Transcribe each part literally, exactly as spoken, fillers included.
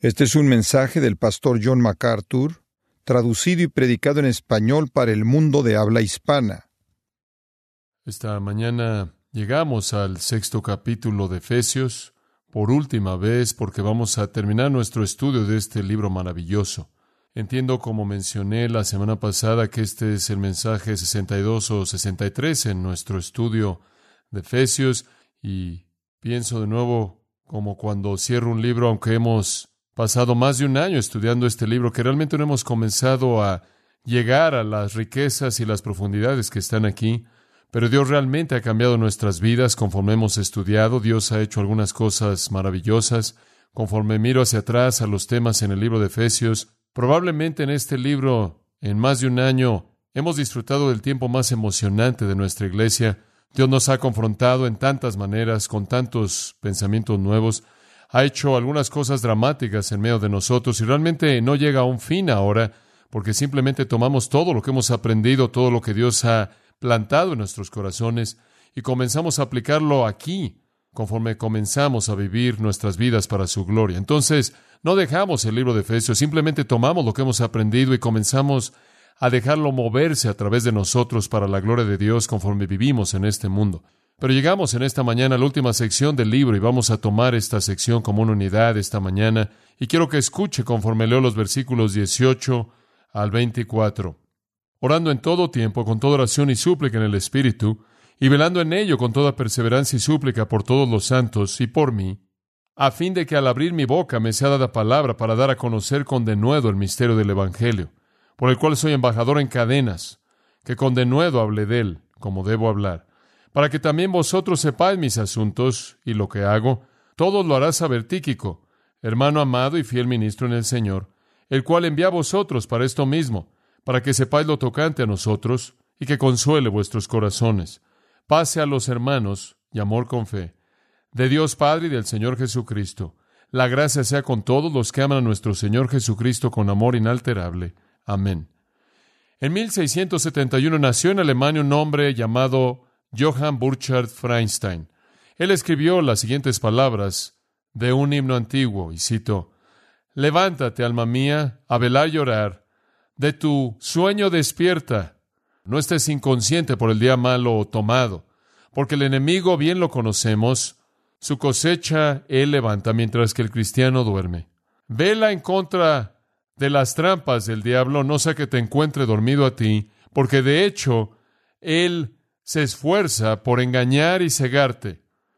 Este es un mensaje del pastor John MacArthur, traducido y predicado en español para el mundo de habla hispana. Esta mañana llegamos al sexto capítulo de Efesios, por última vez, porque vamos a terminar nuestro estudio de este libro maravilloso. Entiendo, como mencioné la semana pasada, que este es el mensaje sesenta y dos o sesenta y tres en nuestro estudio de Efesios, y pienso de nuevo como cuando cierro un libro, aunque hemos pasado más de un año estudiando este libro, que realmente no hemos comenzado a llegar a las riquezas y las profundidades que están aquí, pero Dios realmente ha cambiado nuestras vidas conforme hemos estudiado. Dios ha hecho algunas cosas maravillosas. Conforme miro hacia atrás a los temas en el libro de Efesios, probablemente en este libro, en más de un año, hemos disfrutado del tiempo más emocionante de nuestra iglesia. Dios nos ha confrontado en tantas maneras, con tantos pensamientos nuevos. Ha hecho algunas cosas dramáticas en medio de nosotros y realmente no llega a un fin ahora, porque simplemente tomamos todo lo que hemos aprendido, todo lo que Dios ha plantado en nuestros corazones y comenzamos a aplicarlo aquí, conforme comenzamos a vivir nuestras vidas para su gloria. Entonces, no dejamos el libro de Efesios, simplemente tomamos lo que hemos aprendido y comenzamos a dejarlo moverse a través de nosotros para la gloria de Dios conforme vivimos en este mundo. Pero llegamos en esta mañana a la última sección del libro y vamos a tomar esta sección como una unidad esta mañana, y quiero que escuche conforme leo los versículos dieciocho al veinticuatro. Orando en todo tiempo, con toda oración y súplica en el Espíritu, y velando en ello con toda perseverancia y súplica por todos los santos y por mí, a fin de que al abrir mi boca me sea dada palabra para dar a conocer con denuedo el misterio del Evangelio, por el cual soy embajador en cadenas, que con denuedo hable de él, como debo hablar, para que también vosotros sepáis mis asuntos y lo que hago. Todo lo hará saber Tíquico, hermano amado y fiel ministro en el Señor, el cual envía a vosotros para esto mismo, para que sepáis lo tocante a nosotros y que consuele vuestros corazones. Pase a los hermanos y amor con fe, de Dios Padre y del Señor Jesucristo. La gracia sea con todos los que aman a nuestro Señor Jesucristo con amor inalterable. Amén. En mil seiscientos setenta y uno nació en Alemania un hombre llamado Johann Burchard Freinstein. Él escribió las siguientes palabras de un himno antiguo, y cito: «Levántate, alma mía, a velar y orar. De tu sueño despierta. No estés inconsciente por el día malo tomado, porque el enemigo, bien lo conocemos, su cosecha él levanta mientras que el cristiano duerme. Vela en contra de las trampas del diablo, no sea que te encuentre dormido a ti, porque de hecho él se esfuerza por engañar y cegarte.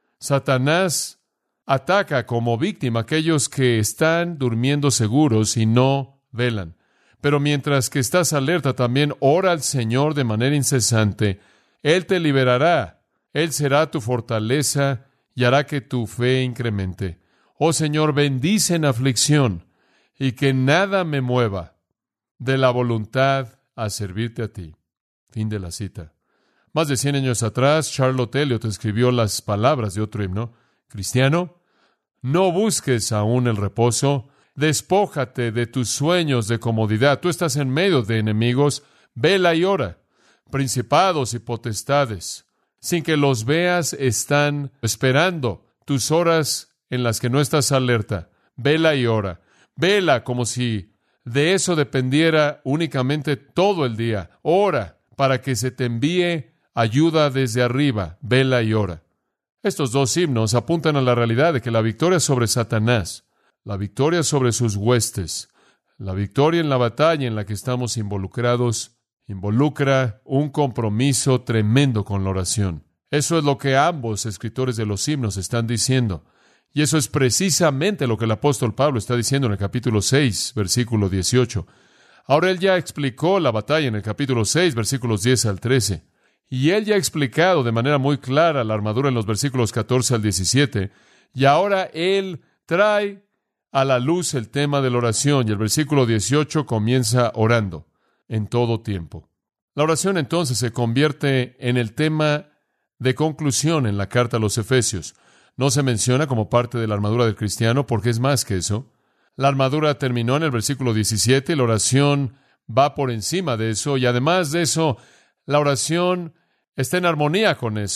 Satanás ataca como víctima a aquellos que están durmiendo seguros y no velan. Pero mientras que estás alerta, también ora al Señor de manera incesante. Él te liberará. Él será tu fortaleza y hará que tu fe incremente. Oh Señor, bendice en aflicción y que nada me mueva de la voluntad a servirte a ti». Fin de la cita. Más de cien años atrás, Charlotte Elliott escribió las palabras de otro himno: «Cristiano, no busques aún el reposo. Despójate de tus sueños de comodidad. Tú estás en medio de enemigos. Vela y ora. Principados y potestades, sin que los veas, están esperando tus horas en las que no estás alerta. Vela y ora. Vela como si de eso dependiera únicamente todo el día. Ora para que se te envíe ayuda desde arriba. Vela y ora». Estos dos himnos apuntan a la realidad de que la victoria sobre Satanás, la victoria sobre sus huestes, la victoria en la batalla en la que estamos involucrados, involucra un compromiso tremendo con la oración. Eso es lo que ambos escritores de los himnos están diciendo. Y eso es precisamente lo que el apóstol Pablo está diciendo en el capítulo seis, versículo dieciocho. Ahora él ya explicó la batalla en el capítulo seis, versículos diez al trece. Y él ya ha explicado de manera muy clara la armadura en los versículos catorce al diecisiete. Y ahora él trae a la luz el tema de la oración. Y el versículo dieciocho comienza orando en todo tiempo. La oración entonces se convierte en el tema de conclusión en la carta a los Efesios. No se menciona como parte de la armadura del cristiano porque es más que eso. La armadura terminó en el versículo diecisiete y la oración va por encima de eso, y además de eso, la oración está en armonía con eso.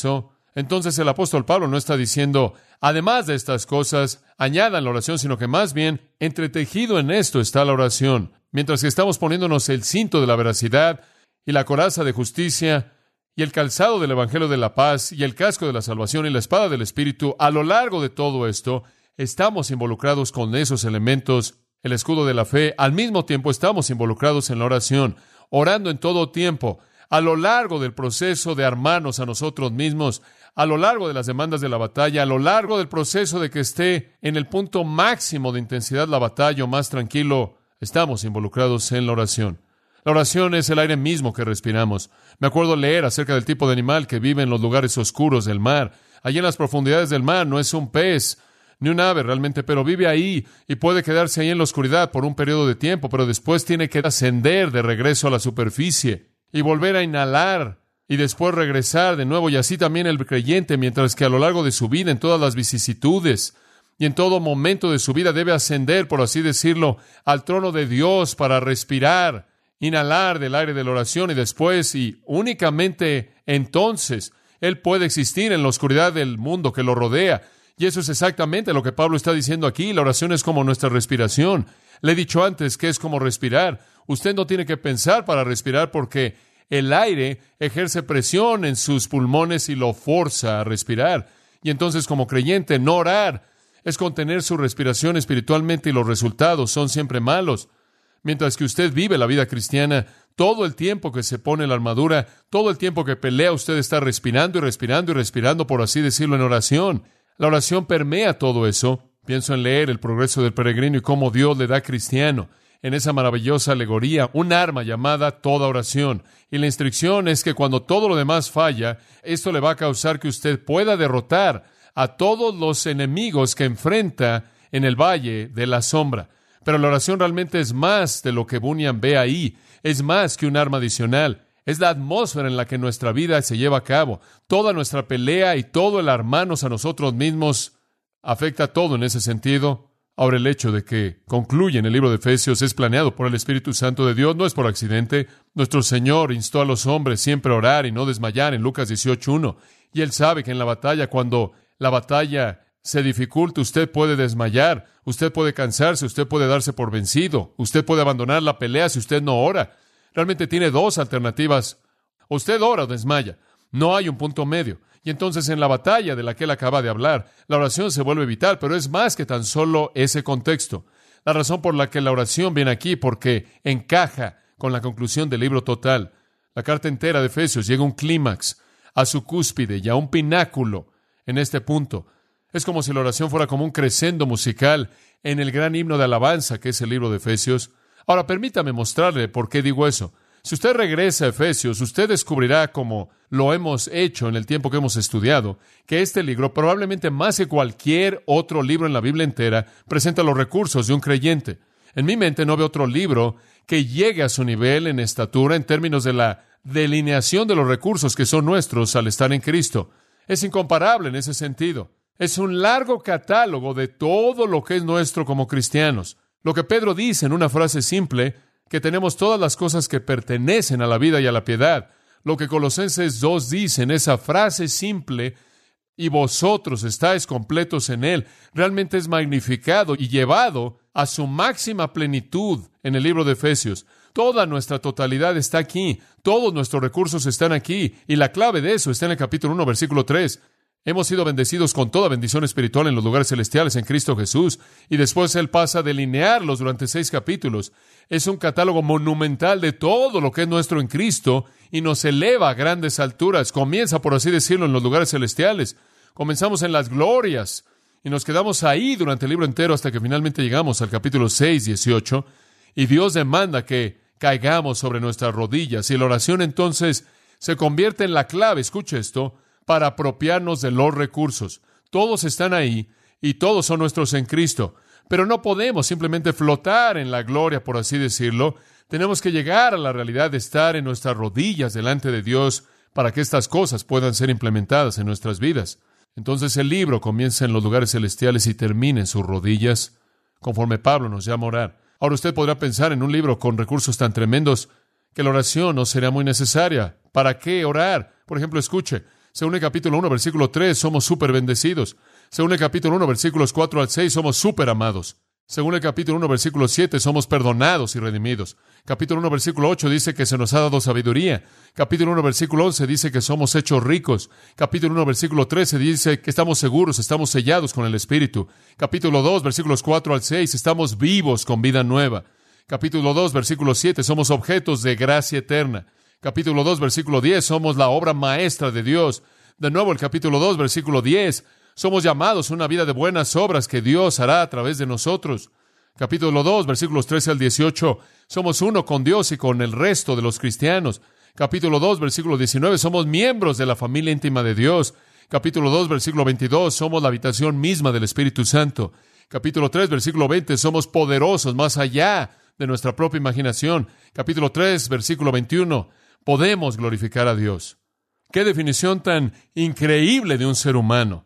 Entonces el apóstol Pablo no está diciendo, además de estas cosas, añadan la oración, sino que más bien, entretejido en esto está la oración. Mientras que estamos poniéndonos el cinto de la veracidad y la coraza de justicia y el calzado del evangelio de la paz y el casco de la salvación y la espada del Espíritu, a lo largo de todo esto, estamos involucrados con esos elementos, el escudo de la fe. Al mismo tiempo estamos involucrados en la oración, orando en todo tiempo, a lo largo del proceso de armarnos a nosotros mismos, a lo largo de las demandas de la batalla, a lo largo del proceso de que esté en el punto máximo de intensidad la batalla o más tranquilo, estamos involucrados en la oración. La oración es el aire mismo que respiramos. Me acuerdo leer acerca del tipo de animal que vive en los lugares oscuros del mar. Allí en las profundidades del mar no es un pez, ni un ave realmente, pero vive ahí y puede quedarse ahí en la oscuridad por un periodo de tiempo, pero después tiene que ascender de regreso a la superficie y volver a inhalar y después regresar de nuevo, y así también el creyente, mientras que a lo largo de su vida, en todas las vicisitudes y en todo momento de su vida, debe ascender, por así decirlo, al trono de Dios para respirar, inhalar del aire de la oración, y después, y únicamente entonces, Él puede existir en la oscuridad del mundo que lo rodea. Y eso es exactamente lo que Pablo está diciendo aquí. La oración es como nuestra respiración. Le he dicho antes que es como respirar. Usted no tiene que pensar para respirar porque el aire ejerce presión en sus pulmones y lo forza a respirar. Y entonces, como creyente, no orar es contener su respiración espiritualmente, y los resultados son siempre malos. Mientras que usted vive la vida cristiana, todo el tiempo que se pone la armadura, todo el tiempo que pelea, usted está respirando y respirando y respirando, por así decirlo, en oración. La oración permea todo eso. Pienso en leer El progreso del peregrino y cómo Dios le da a cristiano, en esa maravillosa alegoría, un arma llamada toda oración. Y la instrucción es que cuando todo lo demás falla, esto le va a causar que usted pueda derrotar a todos los enemigos que enfrenta en el valle de la sombra. Pero la oración realmente es más de lo que Bunyan ve ahí. Es más que un arma adicional. Es la atmósfera en la que nuestra vida se lleva a cabo. Toda nuestra pelea y todo el armarnos a nosotros mismos afecta todo en ese sentido. Ahora, el hecho de que concluye en el libro de Efesios es planeado por el Espíritu Santo de Dios, no es por accidente. Nuestro Señor instó a los hombres siempre a orar y no desmayar en Lucas dieciocho uno. Y Él sabe que en la batalla, cuando la batalla se dificulta, usted puede desmayar, usted puede cansarse, usted puede darse por vencido, usted puede abandonar la pelea si usted no ora. Realmente tiene dos alternativas. Usted ora o desmaya. No hay un punto medio. Y entonces en la batalla de la que él acaba de hablar, la oración se vuelve vital, pero es más que tan solo ese contexto. La razón por la que la oración viene aquí, porque encaja con la conclusión del libro total. La carta entera de Efesios llega a un clímax, a su cúspide y a un pináculo en este punto. Es como si la oración fuera como un crescendo musical en el gran himno de alabanza que es el libro de Efesios. Ahora, permítame mostrarle por qué digo eso. Si usted regresa a Efesios, usted descubrirá, como lo hemos hecho en el tiempo que hemos estudiado, que este libro, probablemente más que cualquier otro libro en la Biblia entera, presenta los recursos de un creyente. En mi mente no veo otro libro que llegue a su nivel en estatura en términos de la delineación de los recursos que son nuestros al estar en Cristo. Es incomparable en ese sentido. Es un largo catálogo de todo lo que es nuestro como cristianos. Lo que Pedro dice en una frase simple, que tenemos todas las cosas que pertenecen a la vida y a la piedad. Lo que Colosenses dos dice en esa frase simple, y vosotros estáis completos en Él, realmente es magnificado y llevado a su máxima plenitud en el libro de Efesios. Toda nuestra totalidad está aquí, todos nuestros recursos están aquí, y la clave de eso está en el capítulo uno, versículo tres. Hemos sido bendecidos con toda bendición espiritual en los lugares celestiales en Cristo Jesús, y después Él pasa a delinearlos durante seis capítulos. Es un catálogo monumental de todo lo que es nuestro en Cristo, y nos eleva a grandes alturas. Comienza, por así decirlo, en los lugares celestiales. Comenzamos en las glorias, y nos quedamos ahí durante el libro entero hasta que finalmente llegamos al capítulo seis, dieciocho, y Dios demanda que caigamos sobre nuestras rodillas, y la oración entonces se convierte en la clave, escuche esto, para apropiarnos de los recursos. Todos están ahí y todos son nuestros en Cristo, pero no podemos simplemente flotar en la gloria, por así decirlo. Tenemos que llegar a la realidad de estar en nuestras rodillas delante de Dios para que estas cosas puedan ser implementadas en nuestras vidas. Entonces el libro comienza en los lugares celestiales y termina en sus rodillas, conforme Pablo nos llama a orar. Ahora usted podrá pensar en un libro con recursos tan tremendos que la oración no será muy necesaria. ¿Para qué orar? Por ejemplo, escuche, Según el capítulo uno, versículo tres, somos súper bendecidos. Según el capítulo uno, versículos cuatro al seis, somos súper amados. Según el capítulo uno, versículo siete, somos perdonados y redimidos. Capítulo uno, versículo ocho dice que se nos ha dado sabiduría. Capítulo uno, versículo once dice que somos hechos ricos. Capítulo uno, versículo trece dice que estamos seguros, estamos sellados con el Espíritu. Capítulo dos, versículos cuatro al seis, estamos vivos con vida nueva. Capítulo dos, versículo siete, somos objetos de gracia eterna. Capítulo dos, versículo diez, somos la obra maestra de Dios. De nuevo, el capítulo dos, versículo diez, somos llamados a una vida de buenas obras que Dios hará a través de nosotros. Capítulo dos, versículos trece al dieciocho, somos uno con Dios y con el resto de los cristianos. Capítulo dos, versículo diecinueve, somos miembros de la familia íntima de Dios. Capítulo dos, versículo veintidós, somos la habitación misma del Espíritu Santo. Capítulo tres, versículo veinte, somos poderosos más allá de nuestra propia imaginación. Capítulo tres, versículo veintiuno, podemos glorificar a Dios. ¡Qué definición tan increíble de un ser humano!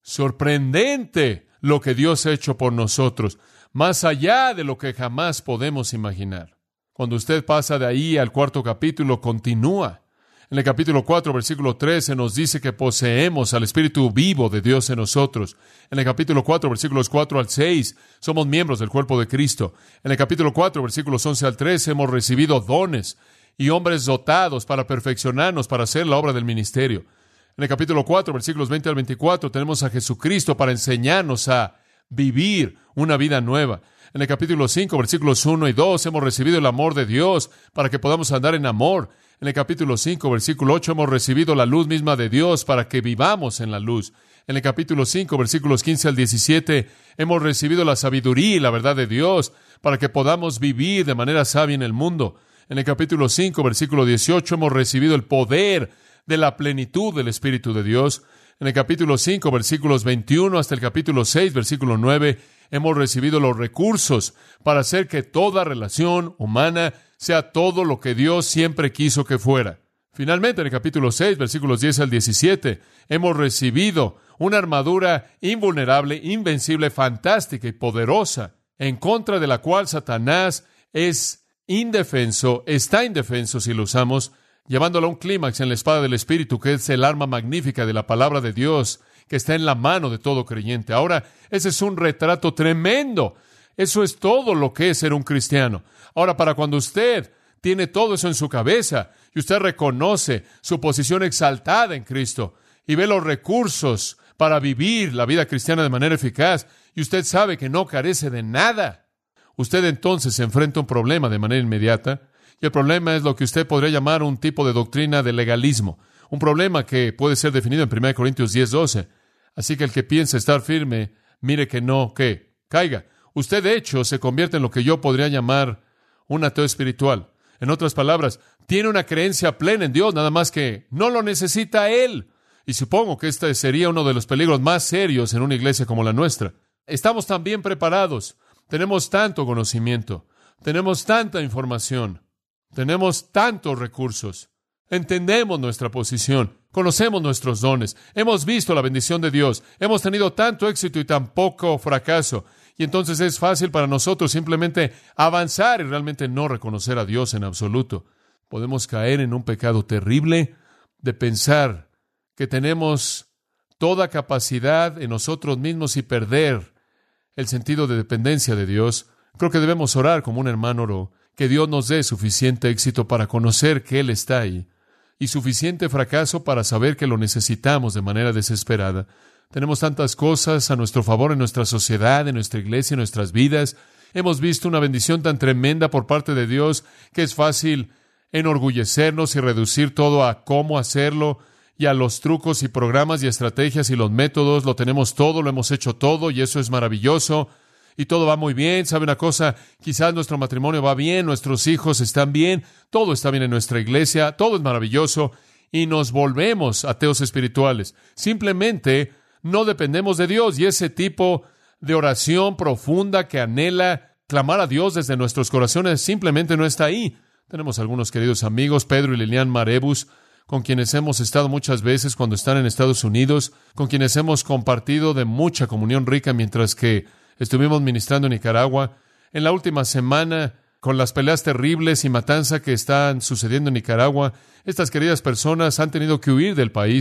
Sorprendente lo que Dios ha hecho por nosotros, más allá de lo que jamás podemos imaginar. Cuando usted pasa de ahí al cuarto capítulo, continúa. En el capítulo cuatro, versículo trece, nos dice que poseemos al Espíritu vivo de Dios en nosotros. En el capítulo cuatro, versículos cuatro al seis, somos miembros del cuerpo de Cristo. En el capítulo cuatro, versículos once al trece, hemos recibido dones y hombres dotados para perfeccionarnos, para hacer la obra del ministerio. En el capítulo cuatro, versículos veinte al veinticuatro, tenemos a Jesucristo para enseñarnos a vivir una vida nueva. En el capítulo cinco, versículos uno y dos, hemos recibido el amor de Dios para que podamos andar en amor. En el capítulo cinco, versículo ocho, hemos recibido la luz misma de Dios para que vivamos en la luz. En el capítulo cinco, versículos quince al diecisiete, hemos recibido la sabiduría y la verdad de Dios para que podamos vivir de manera sabia en el mundo. En el capítulo cinco, versículo dieciocho, hemos recibido el poder de la plenitud del Espíritu de Dios. En el capítulo cinco, versículos veintiuno hasta el capítulo seis, versículo nueve, hemos recibido los recursos para hacer que toda relación humana sea todo lo que Dios siempre quiso que fuera. Finalmente, en el capítulo seis, versículos diez al diecisiete, hemos recibido una armadura invulnerable, invencible, fantástica y poderosa, en contra de la cual Satanás es indefenso, está indefenso si lo usamos, llevándolo a un clímax en la espada del Espíritu, que es el arma magnífica de la palabra de Dios, que está en la mano de todo creyente. Ahora, ese es un retrato tremendo. Eso es todo lo que es ser un cristiano. Ahora, para cuando usted tiene todo eso en su cabeza y usted reconoce su posición exaltada en Cristo y ve los recursos para vivir la vida cristiana de manera eficaz y usted sabe que no carece de nada, usted entonces se enfrenta a un problema de manera inmediata. Y el problema es lo que usted podría llamar un tipo de doctrina de legalismo. Un problema que puede ser definido en primera Corintios diez, doce. Así que el que piensa estar firme, mire que no, que caiga. Usted, de hecho, se convierte en lo que yo podría llamar un ateo espiritual. En otras palabras, tiene una creencia plena en Dios, nada más que no lo necesita Él. Y supongo que este sería uno de los peligros más serios en una iglesia como la nuestra. Estamos tan bien preparados. Tenemos tanto conocimiento. Tenemos tanta información. Tenemos tantos recursos. Entendemos nuestra posición. Conocemos nuestros dones. Hemos visto la bendición de Dios. Hemos tenido tanto éxito y tan poco fracaso. Y entonces es fácil para nosotros simplemente avanzar y realmente no reconocer a Dios en absoluto. Podemos caer en un pecado terrible de pensar que tenemos toda capacidad en nosotros mismos y perder el sentido de dependencia de Dios. Creo que debemos orar como un hermano oró, que Dios nos dé suficiente éxito para conocer que Él está ahí y suficiente fracaso para saber que lo necesitamos de manera desesperada. Tenemos tantas cosas a nuestro favor en nuestra sociedad, en nuestra iglesia, en nuestras vidas. Hemos visto una bendición tan tremenda por parte de Dios que es fácil enorgullecernos y reducir todo a cómo hacerlo y a los trucos y programas y estrategias y los métodos. Lo tenemos todo, lo hemos hecho todo y eso es maravilloso. Y todo va muy bien. ¿Sabe una cosa? Quizás nuestro matrimonio va bien, nuestros hijos están bien, todo está bien en nuestra iglesia, todo es maravilloso, y nos volvemos ateos espirituales. Simplemente no dependemos de Dios, y ese tipo de oración profunda que anhela clamar a Dios desde nuestros corazones simplemente no está ahí. Tenemos algunos queridos amigos, Pedro y Lilian Marebus, con quienes hemos estado muchas veces cuando están en Estados Unidos, con quienes hemos compartido de mucha comunión rica mientras que estuvimos ministrando en Nicaragua. En la última semana, con las peleas terribles y matanza que están sucediendo en Nicaragua, estas queridas personas han tenido que huir del país.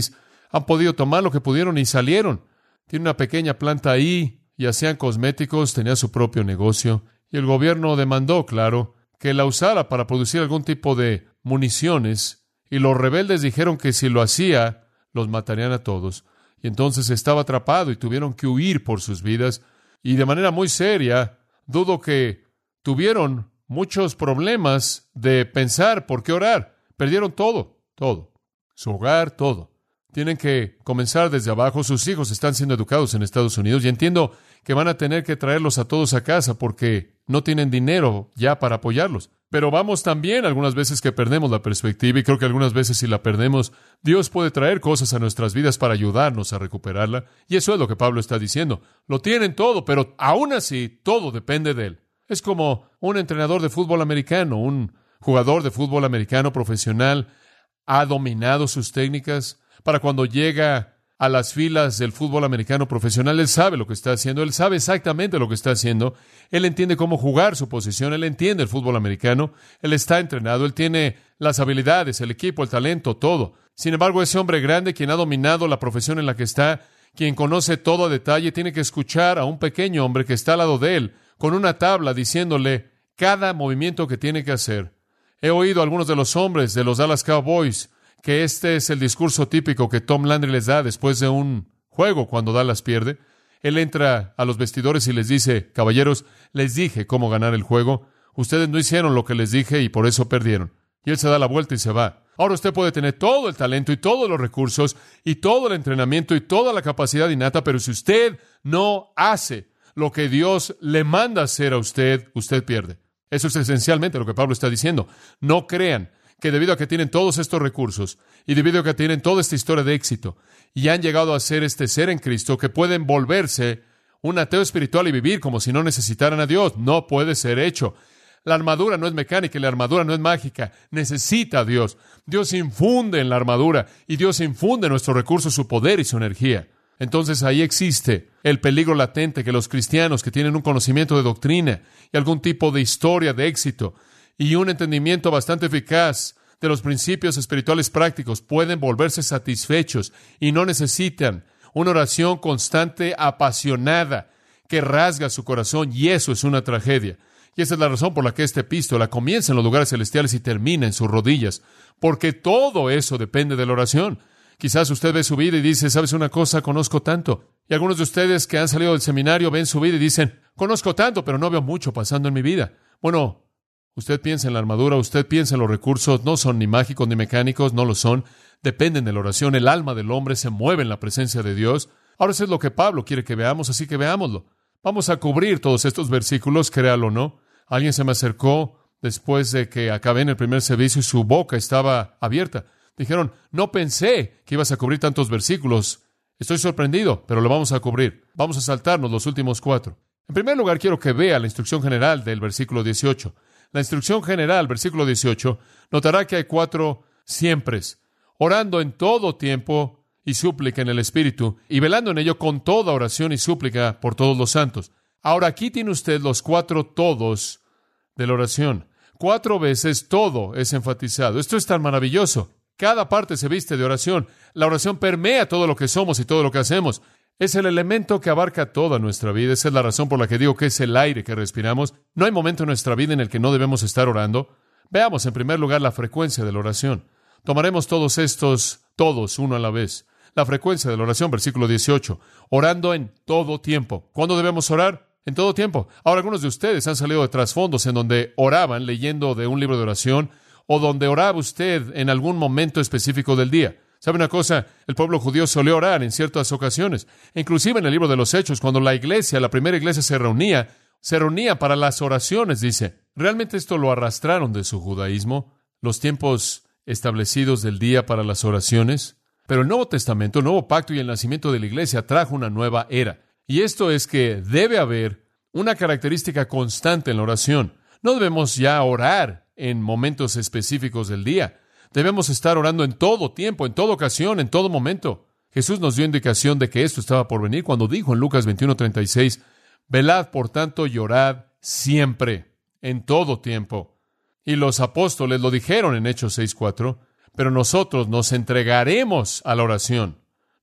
Han podido tomar lo que pudieron y salieron. Tiene una pequeña planta ahí y hacían cosméticos, tenía su propio negocio. Y el gobierno demandó, claro, que la usara para producir algún tipo de municiones. Y los rebeldes dijeron que si lo hacía, los matarían a todos. Y entonces estaba atrapado y tuvieron que huir por sus vidas. Y de manera muy seria, dudo que tuvieron muchos problemas de pensar por qué orar. Perdieron todo, todo. Su hogar, todo. Tienen que comenzar desde abajo. Sus hijos están siendo educados en Estados Unidos y entiendo que van a tener que traerlos a todos a casa porque no tienen dinero ya para apoyarlos. Pero vamos también algunas veces que perdemos la perspectiva y creo que algunas veces si la perdemos, Dios puede traer cosas a nuestras vidas para ayudarnos a recuperarla. Y eso es lo que Pablo está diciendo. Lo tienen todo, pero aún así todo depende de Él. Es como un entrenador de fútbol americano, un jugador de fútbol americano profesional ha dominado sus técnicas para cuando llega a las filas del fútbol americano profesional, él sabe lo que está haciendo, él sabe exactamente lo que está haciendo, él entiende cómo jugar su posición, él entiende el fútbol americano, él está entrenado, él tiene las habilidades, el equipo, el talento, todo. Sin embargo, ese hombre grande, quien ha dominado la profesión en la que está, quien conoce todo a detalle, tiene que escuchar a un pequeño hombre que está al lado de él, con una tabla diciéndole cada movimiento que tiene que hacer. He oído a algunos de los hombres de los Dallas Cowboys que este es el discurso típico que Tom Landry les da después de un juego cuando Dallas pierde. Él entra a los vestidores y les dice, caballeros, les dije cómo ganar el juego. Ustedes no hicieron lo que les dije y por eso perdieron. Y él se da la vuelta y se va. Ahora usted puede tener todo el talento y todos los recursos y todo el entrenamiento y toda la capacidad innata, pero si usted no hace lo que Dios le manda hacer a usted, usted pierde. Eso es esencialmente lo que Pablo está diciendo. No crean que debido a que tienen todos estos recursos y debido a que tienen toda esta historia de éxito y han llegado a ser este ser en Cristo, que pueden volverse un ateo espiritual y vivir como si no necesitaran a Dios. No puede ser hecho. La armadura no es mecánica y la armadura no es mágica. Necesita a Dios. Dios infunde en la armadura y Dios infunde en nuestros recursos su poder y su energía. Entonces ahí existe el peligro latente que los cristianos que tienen un conocimiento de doctrina y algún tipo de historia de éxito y un entendimiento bastante eficaz de los principios espirituales prácticos pueden volverse satisfechos y no necesitan una oración constante, apasionada, que rasga su corazón, y eso es una tragedia. Y esa es la razón por la que esta epístola comienza en los lugares celestiales y termina en sus rodillas, porque todo eso depende de la oración. Quizás usted ve su vida y dice, ¿sabes una cosa? Conozco tanto. Y algunos de ustedes que han salido del seminario ven su vida y dicen, conozco tanto, pero no veo mucho pasando en mi vida. Bueno, usted piensa en la armadura, usted piensa en los recursos, no son ni mágicos ni mecánicos, no lo son, dependen de la oración, el alma del hombre se mueve en la presencia de Dios. Ahora eso es lo que Pablo quiere que veamos, así que veámoslo. Vamos a cubrir todos estos versículos, créalo o no. Alguien se me acercó después de que acabé en el primer servicio y su boca estaba abierta. Dijeron, no pensé que ibas a cubrir tantos versículos. Estoy sorprendido, pero lo vamos a cubrir. Vamos a saltarnos los últimos cuatro. En primer lugar, quiero que vea la instrucción general del versículo dieciocho. La instrucción general, versículo dieciocho, notará que hay cuatro siempres, orando en todo tiempo y súplica en el Espíritu, y velando en ello con toda oración y súplica por todos los santos. Ahora aquí tiene usted los cuatro todos de la oración. Cuatro veces todo es enfatizado. Esto es tan maravilloso. Cada parte se viste de oración. La oración permea todo lo que somos y todo lo que hacemos. Es el elemento que abarca toda nuestra vida. Esa es la razón por la que digo que es el aire que respiramos. No hay momento en nuestra vida en el que no debemos estar orando. Veamos en primer lugar la frecuencia de la oración. Tomaremos todos estos, todos, uno a la vez. La frecuencia de la oración, versículo dieciocho. Orando en todo tiempo. ¿Cuándo debemos orar? En todo tiempo. Ahora, algunos de ustedes han salido de trasfondos en donde oraban leyendo de un libro de oración o donde oraba usted en algún momento específico del día. ¿Sabe una cosa? El pueblo judío solía orar en ciertas ocasiones. Inclusive en el libro de los Hechos, cuando la iglesia, la primera iglesia se reunía, se reunía para las oraciones, dice. Realmente esto lo arrastraron de su judaísmo, los tiempos establecidos del día para las oraciones. Pero el Nuevo Testamento, el Nuevo Pacto y el nacimiento de la iglesia trajo una nueva era. Y esto es que debe haber una característica constante en la oración. No debemos ya orar en momentos específicos del día. Debemos estar orando en todo tiempo, en toda ocasión, en todo momento. Jesús nos dio indicación de que esto estaba por venir cuando dijo en Lucas veintiuno treinta y seis, velad por tanto y orad siempre, en todo tiempo. Y los apóstoles lo dijeron en Hechos seis cuatro, pero nosotros nos entregaremos a la oración.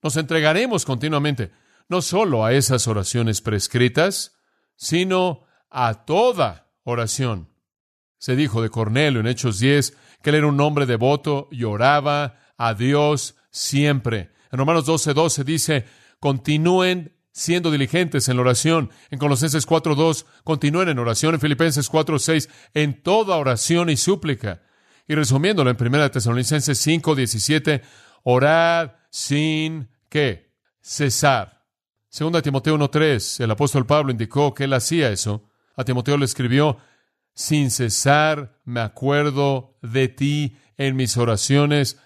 Nos entregaremos continuamente, no solo a esas oraciones prescritas, sino a toda oración. Se dijo de Cornelio en Hechos diez que él era un hombre devoto y oraba a Dios siempre. En Romanos doce doce dice, continúen siendo diligentes en la oración. En Colosenses cuatro dos, continúen en oración. En Filipenses cuatro seis, en toda oración y súplica. Y resumiéndolo en primera Tesalonicenses cinco diecisiete, orad sin, ¿qué? Cesar. Segunda Timoteo uno tres, el apóstol Pablo indicó que él hacía eso. A Timoteo le escribió, sin cesar me acuerdo de ti en mis oraciones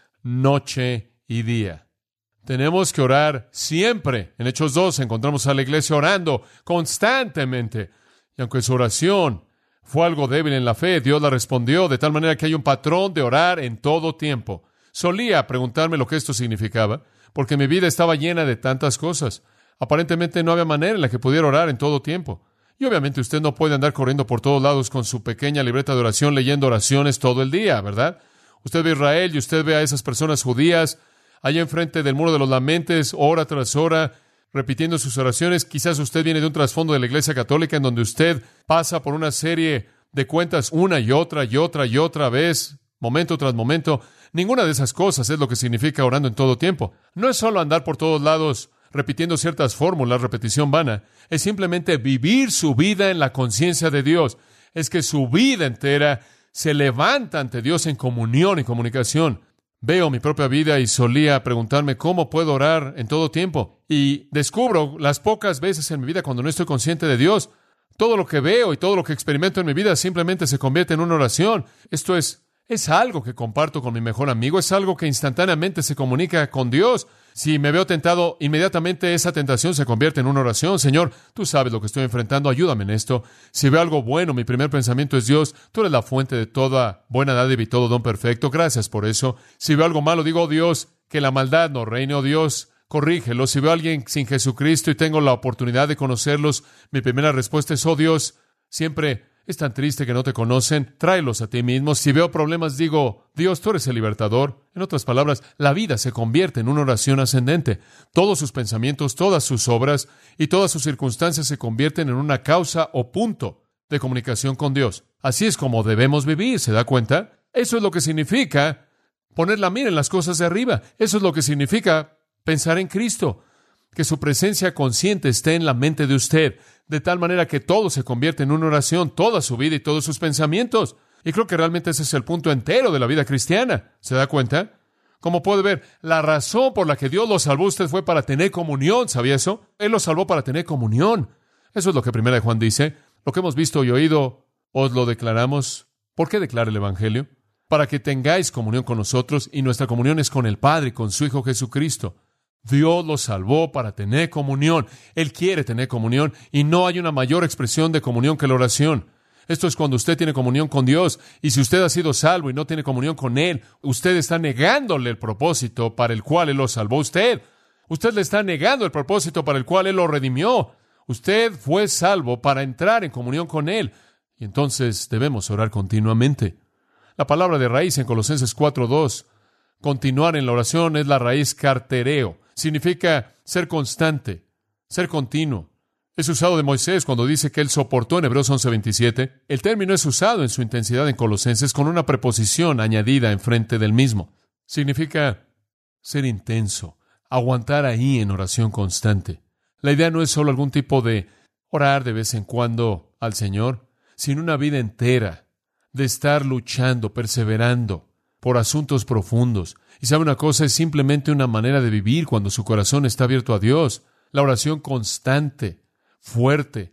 noche y día. Tenemos que orar siempre. En Hechos dos encontramos a la iglesia orando constantemente. Y aunque su oración fue algo débil en la fe, Dios la respondió de tal manera que hay un patrón de orar en todo tiempo. Solía preguntarme lo que esto significaba, porque mi vida estaba llena de tantas cosas. Aparentemente no había manera en la que pudiera orar en todo tiempo. Y obviamente usted no puede andar corriendo por todos lados con su pequeña libreta de oración leyendo oraciones todo el día, ¿verdad? Usted ve a Israel y usted ve a esas personas judías allá enfrente del muro de los lamentes, hora tras hora, repitiendo sus oraciones. Quizás usted viene de un trasfondo de la Iglesia Católica en donde usted pasa por una serie de cuentas una y otra y otra y otra vez, momento tras momento. Ninguna de esas cosas es lo que significa orando en todo tiempo. No es solo andar por todos lados repitiendo ciertas fórmulas, repetición vana. Es simplemente vivir su vida en la conciencia de Dios. Es que su vida entera se levanta ante Dios en comunión y comunicación. Veo mi propia vida y solía preguntarme cómo puedo orar en todo tiempo. Y descubro las pocas veces en mi vida cuando no estoy consciente de Dios, todo lo que veo y todo lo que experimento en mi vida simplemente se convierte en una oración. Esto es, es algo que comparto con mi mejor amigo, es algo que instantáneamente se comunica con Dios. Si me veo tentado, inmediatamente esa tentación se convierte en una oración. Señor, tú sabes lo que estoy enfrentando, ayúdame en esto. Si veo algo bueno, mi primer pensamiento es Dios, tú eres la fuente de toda buena dádiva y todo don perfecto. Gracias por eso. Si veo algo malo, digo, oh Dios, que la maldad no reine, oh Dios, corrígelo. Si veo a alguien sin Jesucristo y tengo la oportunidad de conocerlos, mi primera respuesta es, oh Dios, siempre es tan triste que no te conocen, tráelos a ti mismo. Si veo problemas, digo, Dios, tú eres el libertador. En otras palabras, la vida se convierte en una oración ascendente. Todos sus pensamientos, todas sus obras y todas sus circunstancias se convierten en una causa o punto de comunicación con Dios. Así es como debemos vivir, ¿se da cuenta? Eso es lo que significa poner la mira en las cosas de arriba. Eso es lo que significa pensar en Cristo. Que su presencia consciente esté en la mente de usted, de tal manera que todo se convierte en una oración, toda su vida y todos sus pensamientos. Y creo que realmente ese es el punto entero de la vida cristiana. ¿Se da cuenta? Como puede ver, la razón por la que Dios lo salvó a usted fue para tener comunión. ¿Sabía eso? Él lo salvó para tener comunión. Eso es lo que Primera de Juan dice. Lo que hemos visto y oído, os lo declaramos. ¿Por qué declara el Evangelio? Para que tengáis comunión con nosotros, y nuestra comunión es con el Padre y con su Hijo Jesucristo. Dios lo salvó para tener comunión. Él quiere tener comunión y no hay una mayor expresión de comunión que la oración. Esto es cuando usted tiene comunión con Dios, y si usted ha sido salvo y no tiene comunión con Él, usted está negándole el propósito para el cual Él lo salvó a usted. Usted le está negando el propósito para el cual Él lo redimió. Usted fue salvo para entrar en comunión con Él, y entonces debemos orar continuamente. La palabra de raíz en Colosenses cuatro dos, continuar en la oración, es la raíz cartereo. Significa ser constante, ser continuo. Es usado de Moisés cuando dice que él soportó en Hebreos once veintisiete. El término es usado en su intensidad en Colosenses con una preposición añadida enfrente del mismo. Significa ser intenso, aguantar ahí en oración constante. La idea no es solo algún tipo de orar de vez en cuando al Señor, sino una vida entera de estar luchando, perseverando por asuntos profundos. Y sabe una cosa, es simplemente una manera de vivir cuando su corazón está abierto a Dios. La oración constante, fuerte,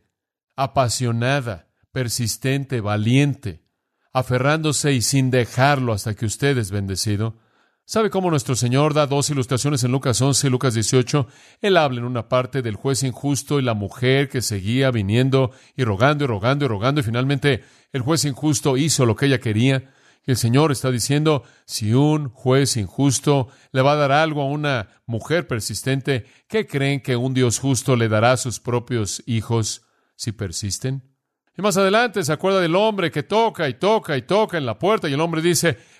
apasionada, persistente, valiente, aferrándose y sin dejarlo hasta que usted es bendecido. ¿Sabe cómo nuestro Señor da dos ilustraciones en Lucas once y Lucas dieciocho? Él habla en una parte del juez injusto y la mujer que seguía viniendo y rogando y rogando y rogando, y finalmente el juez injusto hizo lo que ella quería. Y el Señor está diciendo, si un juez injusto le va a dar algo a una mujer persistente, ¿qué creen que un Dios justo le dará a sus propios hijos si persisten? Y más adelante se acuerda del hombre que toca y toca y toca en la puerta, y el hombre dice,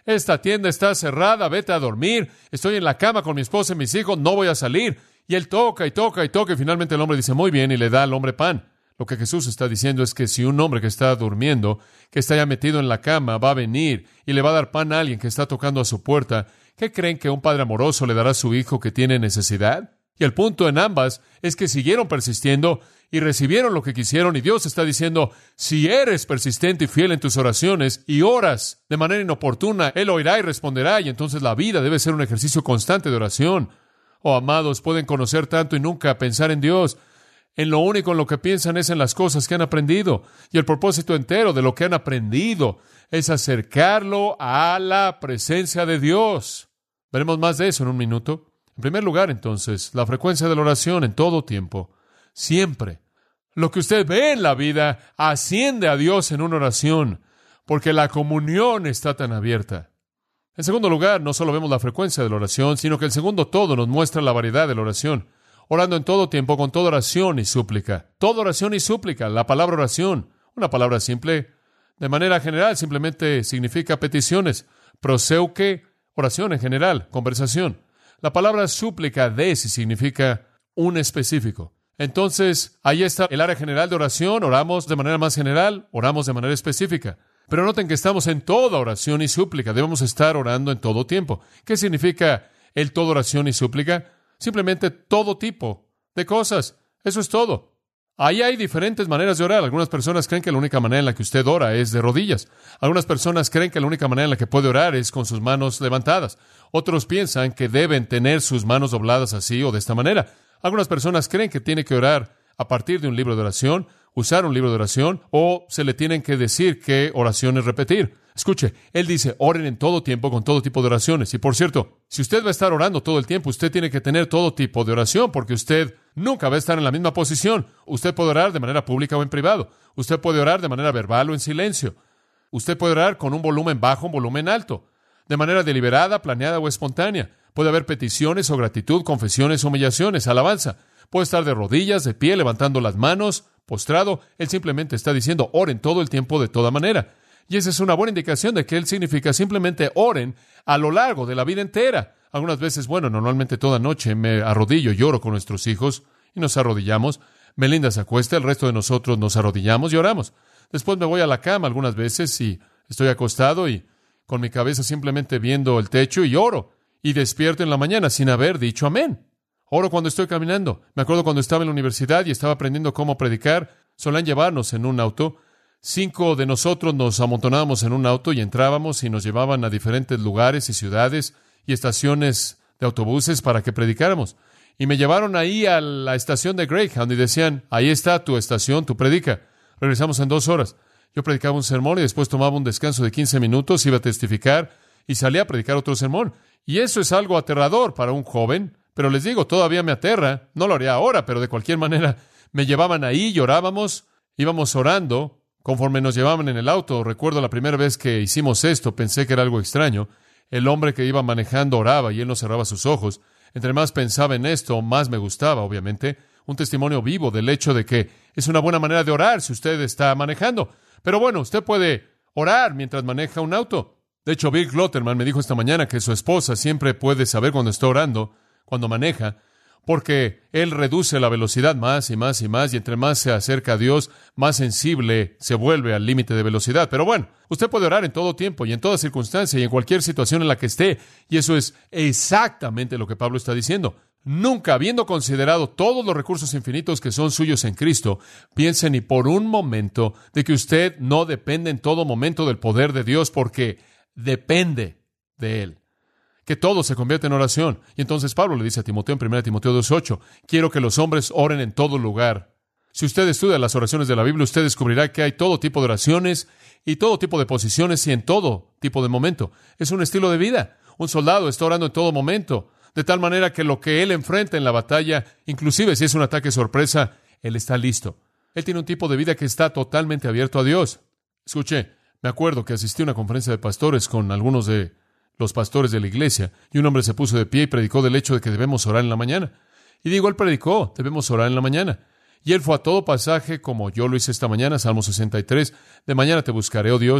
esta tienda está cerrada, vete a dormir, estoy en la cama con mi esposa y mis hijos, no voy a salir. Y él toca y toca y toca y finalmente el hombre dice, muy bien, y le da al hombre pan. Lo que Jesús está diciendo es que si un hombre que está durmiendo, que está ya metido en la cama, va a venir y le va a dar pan a alguien que está tocando a su puerta, ¿qué creen que un padre amoroso le dará a su hijo que tiene necesidad? Y el punto en ambas es que siguieron persistiendo y recibieron lo que quisieron, y Dios está diciendo, si eres persistente y fiel en tus oraciones y oras de manera inoportuna, Él oirá y responderá, y entonces la vida debe ser un ejercicio constante de oración. Oh, amados, pueden conocer tanto y nunca pensar en Dios. En lo único en lo que piensan es en las cosas que han aprendido, y el propósito entero de lo que han aprendido es acercarlo a la presencia de Dios. Veremos más de eso en un minuto. En primer lugar, entonces, la frecuencia de la oración en todo tiempo. Siempre. Lo que usted ve en la vida asciende a Dios en una oración, porque la comunión está tan abierta. En segundo lugar, no solo vemos la frecuencia de la oración, sino que el segundo todo nos muestra la variedad de la oración. Orando en todo tiempo, con toda oración y súplica. Toda oración y súplica. La palabra oración, una palabra simple, de manera general, simplemente significa peticiones. Proseuche, oración en general, conversación. La palabra súplica, des, significa un específico. Entonces, ahí está el área general de oración. Oramos de manera más general, oramos de manera específica. Pero noten que estamos en toda oración y súplica. Debemos estar orando en todo tiempo. ¿Qué significa el toda oración y súplica? Simplemente todo tipo de cosas. Eso es todo. Ahí hay diferentes maneras de orar. Algunas personas creen que la única manera en la que usted ora es de rodillas. Algunas personas creen que la única manera en la que puede orar es con sus manos levantadas. Otros piensan que deben tener sus manos dobladas así o de esta manera. Algunas personas creen que tiene que orar a partir de un libro de oración, usar un libro de oración, o se le tienen que decir qué oraciones repetir. Escuche, él dice, oren en todo tiempo con todo tipo de oraciones. Y por cierto, si usted va a estar orando todo el tiempo, usted tiene que tener todo tipo de oración, porque usted nunca va a estar en la misma posición. Usted puede orar de manera pública o en privado. Usted puede orar de manera verbal o en silencio. Usted puede orar con un volumen bajo o un volumen alto, de manera deliberada, planeada o espontánea. Puede haber peticiones o gratitud, confesiones o humillaciones, alabanza. Puede estar de rodillas, de pie, levantando las manos, postrado. Él simplemente está diciendo, oren todo el tiempo de toda manera. Y esa es una buena indicación de que Él significa simplemente oren a lo largo de la vida entera. Algunas veces, bueno, normalmente toda noche me arrodillo y oro con nuestros hijos y nos arrodillamos. Melinda se acuesta, el resto de nosotros nos arrodillamos y oramos. Después me voy a la cama algunas veces y estoy acostado y con mi cabeza simplemente viendo el techo y oro. Y despierto en la mañana sin haber dicho amén. Oro cuando estoy caminando. Me acuerdo cuando estaba en la universidad y estaba aprendiendo cómo predicar. Solían llevarnos en un auto. Cinco de nosotros nos amontonábamos en un auto y entrábamos y nos llevaban a diferentes lugares y ciudades y estaciones de autobuses para que predicáramos. Y me llevaron ahí a la estación de Greyhound y decían, ahí está tu estación, tu predica. Regresamos en dos horas. Yo predicaba un sermón y después tomaba un descanso de quince minutos, iba a testificar y salía a predicar otro sermón. Y eso es algo aterrador para un joven, pero les digo, todavía me aterra. No lo haría ahora, pero de cualquier manera me llevaban ahí, llorábamos, íbamos orando. Conforme nos llevaban en el auto, recuerdo la primera vez que hicimos esto, pensé que era algo extraño. El hombre que iba manejando oraba y él no cerraba sus ojos. Entre más pensaba en esto, más me gustaba, obviamente. Un testimonio vivo del hecho de que es una buena manera de orar si usted está manejando. Pero bueno, usted puede orar mientras maneja un auto. De hecho, Bill Glotterman me dijo esta mañana que su esposa siempre puede saber cuando está orando, cuando maneja, porque él reduce la velocidad más y más y más, y entre más se acerca a Dios, más sensible se vuelve al límite de velocidad. Pero bueno, usted puede orar en todo tiempo y en toda circunstancia y en cualquier situación en la que esté, y eso es exactamente lo que Pablo está diciendo. Nunca, habiendo considerado todos los recursos infinitos que son suyos en Cristo, piense ni por un momento de que usted no depende en todo momento del poder de Dios, porque depende de Él. Que todo se convierte en oración. Y entonces Pablo le dice a Timoteo en primera Timoteo dos ocho, quiero que los hombres oren en todo lugar. Si usted estudia las oraciones de la Biblia, usted descubrirá que hay todo tipo de oraciones y todo tipo de posiciones y en todo tipo de momento. Es un estilo de vida. Un soldado está orando en todo momento, de tal manera que lo que él enfrenta en la batalla, inclusive si es un ataque sorpresa, él está listo. Él tiene un tipo de vida que está totalmente abierto a Dios. Escuche, me acuerdo que asistí a una conferencia de pastores con algunos de los pastores de la iglesia, y un hombre se puso de pie y predicó del hecho de que debemos orar en la mañana. Y digo, él predicó, debemos orar en la mañana. Y él fue a todo pasaje, como yo lo hice esta mañana, Salmo sesenta y tres, de mañana te buscaré, oh Dios.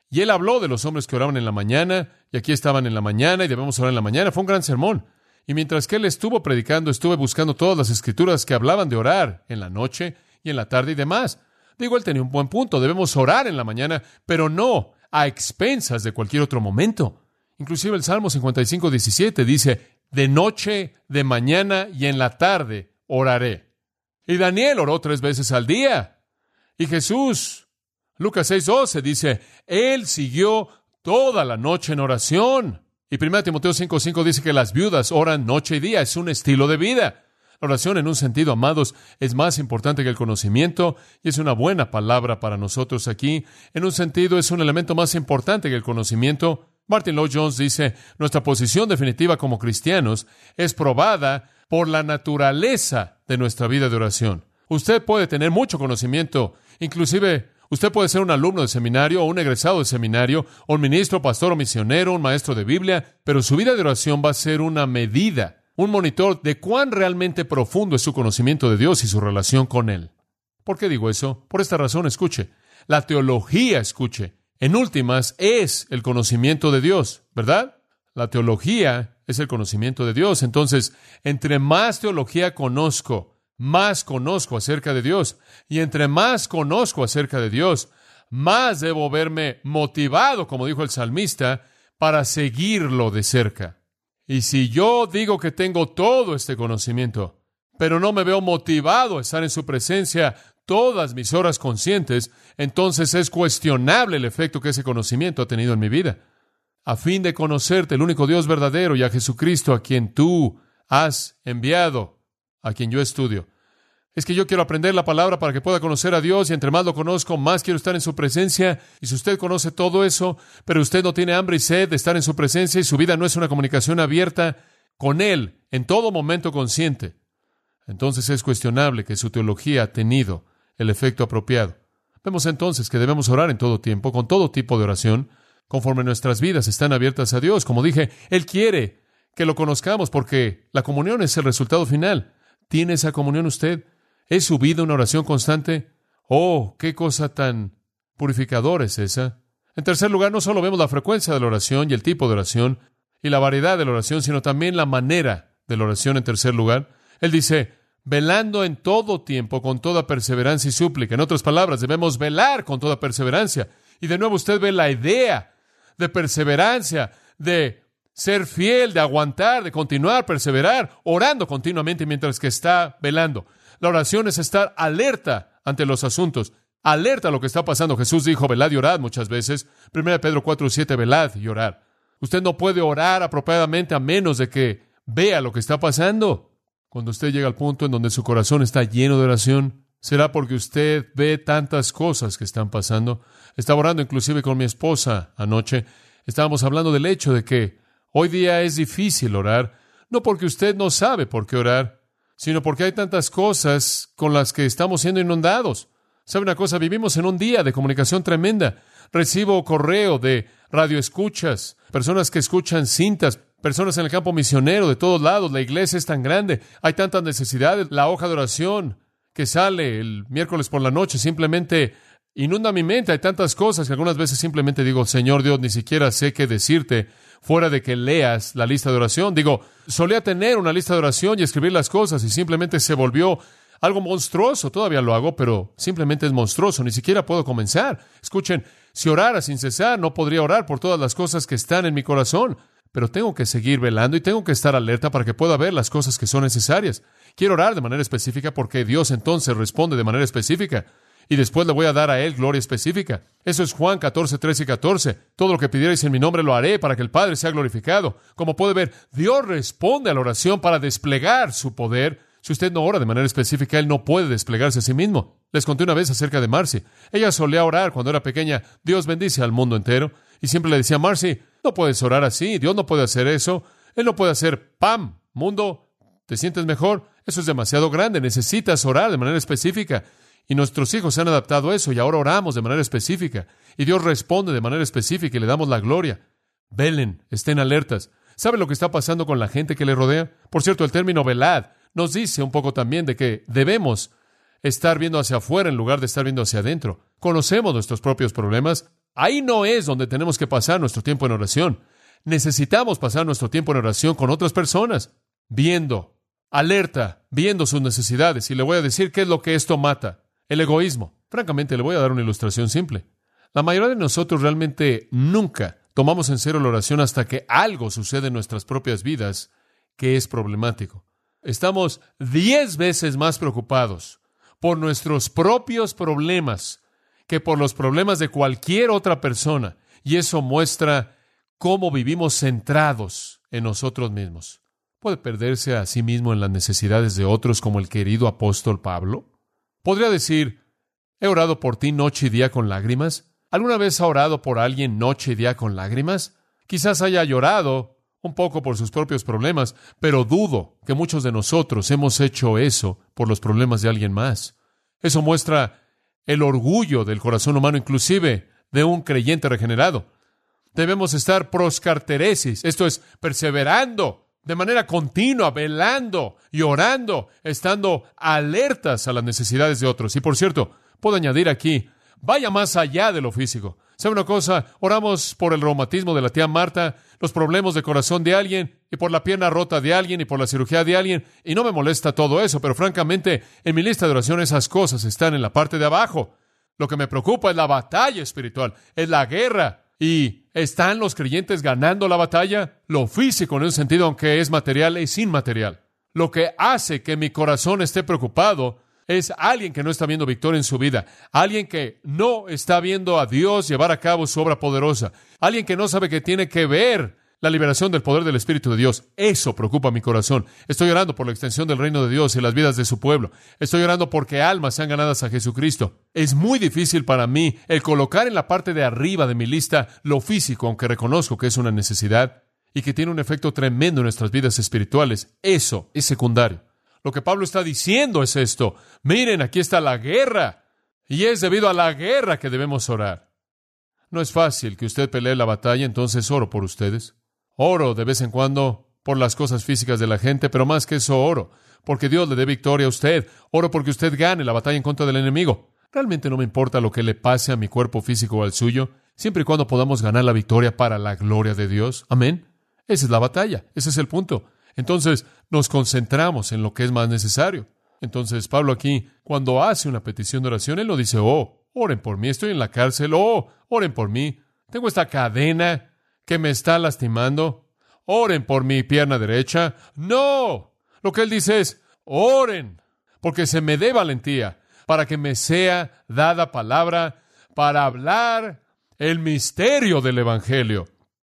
Y él habló de los hombres que oraban en la mañana, y aquí estaban en la mañana, y debemos orar en la mañana. Fue un gran sermón. Y mientras que él estuvo predicando, estuve buscando todas las escrituras que hablaban de orar en la noche y en la tarde y demás. Digo, él tenía un buen punto. Debemos orar en la mañana, pero no a expensas de cualquier otro momento. Inclusive el Salmo cincuenta y cinco, diecisiete dice, de noche, de mañana y en la tarde oraré. Y Daniel oró tres veces al día. Y Jesús, Lucas seis, doce, dice, él siguió toda la noche en oración. Y primera Timoteo cinco, cinco dice que las viudas oran noche y día. Es un estilo de vida. La oración, en un sentido, amados, es más importante que el conocimiento y es una buena palabra para nosotros aquí. En un sentido, es un elemento más importante que el conocimiento. Martin Lloyd-Jones dice, nuestra posición definitiva como cristianos es probada por la naturaleza de nuestra vida de oración. Usted puede tener mucho conocimiento, inclusive usted puede ser un alumno de seminario o un egresado de seminario, o un ministro, pastor o misionero, un maestro de Biblia, pero su vida de oración va a ser una medida, un monitor de cuán realmente profundo es su conocimiento de Dios y su relación con Él. ¿Por qué digo eso? Por esta razón, escuche. La teología, escuche, en últimas, es el conocimiento de Dios, ¿verdad? La teología es el conocimiento de Dios. Entonces, entre más teología conozco, más conozco acerca de Dios. Y entre más conozco acerca de Dios, más debo verme motivado, como dijo el salmista, para seguirlo de cerca. Y si yo digo que tengo todo este conocimiento, pero no me veo motivado a estar en su presencia todas mis horas conscientes, entonces es cuestionable el efecto que ese conocimiento ha tenido en mi vida. A fin de conocerte, el único Dios verdadero, y a Jesucristo, a quien tú has enviado, a quien yo estudio. Es que yo quiero aprender la palabra para que pueda conocer a Dios, y entre más lo conozco, más quiero estar en su presencia. Y si usted conoce todo eso, pero usted no tiene hambre y sed de estar en su presencia, y su vida no es una comunicación abierta con Él en todo momento consciente, entonces es cuestionable que su teología ha tenido el efecto apropiado. Vemos entonces que debemos orar en todo tiempo, con todo tipo de oración, conforme nuestras vidas están abiertas a Dios. Como dije, Él quiere que lo conozcamos porque la comunión es el resultado final. ¿Tiene esa comunión usted? ¿Es su vida una oración constante? ¡Oh, qué cosa tan purificadora es esa! En tercer lugar, no solo vemos la frecuencia de la oración y el tipo de oración y la variedad de la oración, sino también la manera de la oración en tercer lugar. Él dice, velando en todo tiempo con toda perseverancia y súplica. En otras palabras, debemos velar con toda perseverancia. Y de nuevo usted ve la idea de perseverancia, de ser fiel, de aguantar, de continuar, perseverar, orando continuamente mientras que está velando. La oración es estar alerta ante los asuntos, alerta a lo que está pasando. Jesús dijo, velad y orad muchas veces. primera Pedro cuatro, siete, velad y orad. Usted no puede orar apropiadamente a menos de que vea lo que está pasando. Cuando usted llega al punto en donde su corazón está lleno de oración, será porque usted ve tantas cosas que están pasando. Estaba orando inclusive con mi esposa anoche. Estábamos hablando del hecho de que hoy día es difícil orar, no porque usted no sabe por qué orar, sino porque hay tantas cosas con las que estamos siendo inundados. ¿Sabe una cosa? Vivimos en un día de comunicación tremenda. Recibo correo de radioescuchas, personas que escuchan cintas, personas en el campo misionero de todos lados. La iglesia es tan grande, hay tantas necesidades. La hoja de oración que sale el miércoles por la noche simplemente inunda mi mente. Hay tantas cosas que algunas veces simplemente digo, Señor Dios, ni siquiera sé qué decirte fuera de que leas la lista de oración. Digo, solía tener una lista de oración y escribir las cosas y simplemente se volvió algo monstruoso. Todavía lo hago, pero simplemente es monstruoso. Ni siquiera puedo comenzar. Escuchen, si orara sin cesar, no podría orar por todas las cosas que están en mi corazón. Pero tengo que seguir velando y tengo que estar alerta para que pueda ver las cosas que son necesarias. Quiero orar de manera específica porque Dios entonces responde de manera específica. Y después le voy a dar a Él gloria específica. Eso es Juan catorce, trece y catorce. Todo lo que pidierais en mi nombre lo haré para que el Padre sea glorificado. Como puede ver, Dios responde a la oración para desplegar su poder. Si usted no ora de manera específica, Él no puede desplegarse a sí mismo. Les conté una vez acerca de Marcy. Ella solía orar cuando era pequeña, Dios bendice al mundo entero. Y siempre le decía, Marcy, no puedes orar así. Dios no puede hacer eso. Él no puede hacer, ¡pam! Mundo, ¿te sientes mejor? Eso es demasiado grande. Necesitas orar de manera específica. Y nuestros hijos se han adaptado a eso y ahora oramos de manera específica. Y Dios responde de manera específica y le damos la gloria. Velen, estén alertas. ¿Sabe lo que está pasando con la gente que le rodea? Por cierto, el término velad nos dice un poco también de que debemos estar viendo hacia afuera en lugar de estar viendo hacia adentro. Conocemos nuestros propios problemas. ahí no es donde tenemos que pasar nuestro tiempo en oración. Necesitamos pasar nuestro tiempo en oración con otras personas, viendo, alerta, viendo sus necesidades. Y le voy a decir qué es lo que esto mata: el egoísmo. Francamente, le voy a dar una ilustración simple. La mayoría de nosotros realmente nunca tomamos en serio la oración hasta que algo sucede en nuestras propias vidas que es problemático. Estamos diez veces más preocupados por nuestros propios problemas que por los problemas de cualquier otra persona. Y eso muestra cómo vivimos centrados en nosotros mismos. ¿Puede perderse a sí mismo en las necesidades de otros como el querido apóstol Pablo? ¿Podría decir, he orado por ti noche y día con lágrimas? ¿Alguna vez ha orado por alguien noche y día con lágrimas? Quizás haya llorado un poco por sus propios problemas, pero dudo que muchos de nosotros hemos hecho eso por los problemas de alguien más. Eso muestra el orgullo del corazón humano, inclusive de un creyente regenerado. Debemos estar proscarteresis, esto es, perseverando de manera continua, velando y orando, estando alertas a las necesidades de otros. Y por cierto, puedo añadir aquí, vaya más allá de lo físico. ¿Sabe una cosa? Oramos por el reumatismo de la tía Marta, los problemas de corazón de alguien, y por la pierna rota de alguien, y por la cirugía de alguien, y no me molesta todo eso, pero francamente, en mi lista de oración esas cosas están en la parte de abajo. Lo que me preocupa es la batalla espiritual, es la guerra. ¿Y están los creyentes ganando la batalla? Lo físico, en un sentido, aunque es material, es inmaterial. Lo que hace que mi corazón esté preocupado es alguien que no está viendo victoria en su vida, alguien que no está viendo a Dios llevar a cabo su obra poderosa, alguien que no sabe que tiene que ver la liberación del poder del Espíritu de Dios. Eso preocupa mi corazón. Estoy orando por la extensión del reino de Dios y las vidas de su pueblo. Estoy orando porque almas sean ganadas a Jesucristo. Es muy difícil para mí el colocar en la parte de arriba de mi lista lo físico, aunque reconozco que es una necesidad y que tiene un efecto tremendo en nuestras vidas espirituales. Eso es secundario. Lo que Pablo está diciendo es esto: miren, aquí está la guerra, y es debido a la guerra que debemos orar. No es fácil que usted pelee la batalla, entonces oro por ustedes. Oro de vez en cuando por las cosas físicas de la gente, pero más que eso oro porque Dios le dé victoria a usted. Oro porque usted gane la batalla en contra del enemigo. Realmente no me importa lo que le pase a mi cuerpo físico o al suyo, siempre y cuando podamos ganar la victoria para la gloria de Dios. Amén. Esa es la batalla, ese es el punto. Entonces, nos concentramos en lo que es más necesario. Entonces, Pablo aquí, cuando hace una petición de oración, él no dice, oh, oren por mí, estoy en la cárcel, oh, oren por mí, tengo esta cadena que me está lastimando, oren por mi pierna derecha. No, lo que él dice es, oren, porque se me dé valentía, para que me sea dada palabra, para hablar el misterio del Evangelio.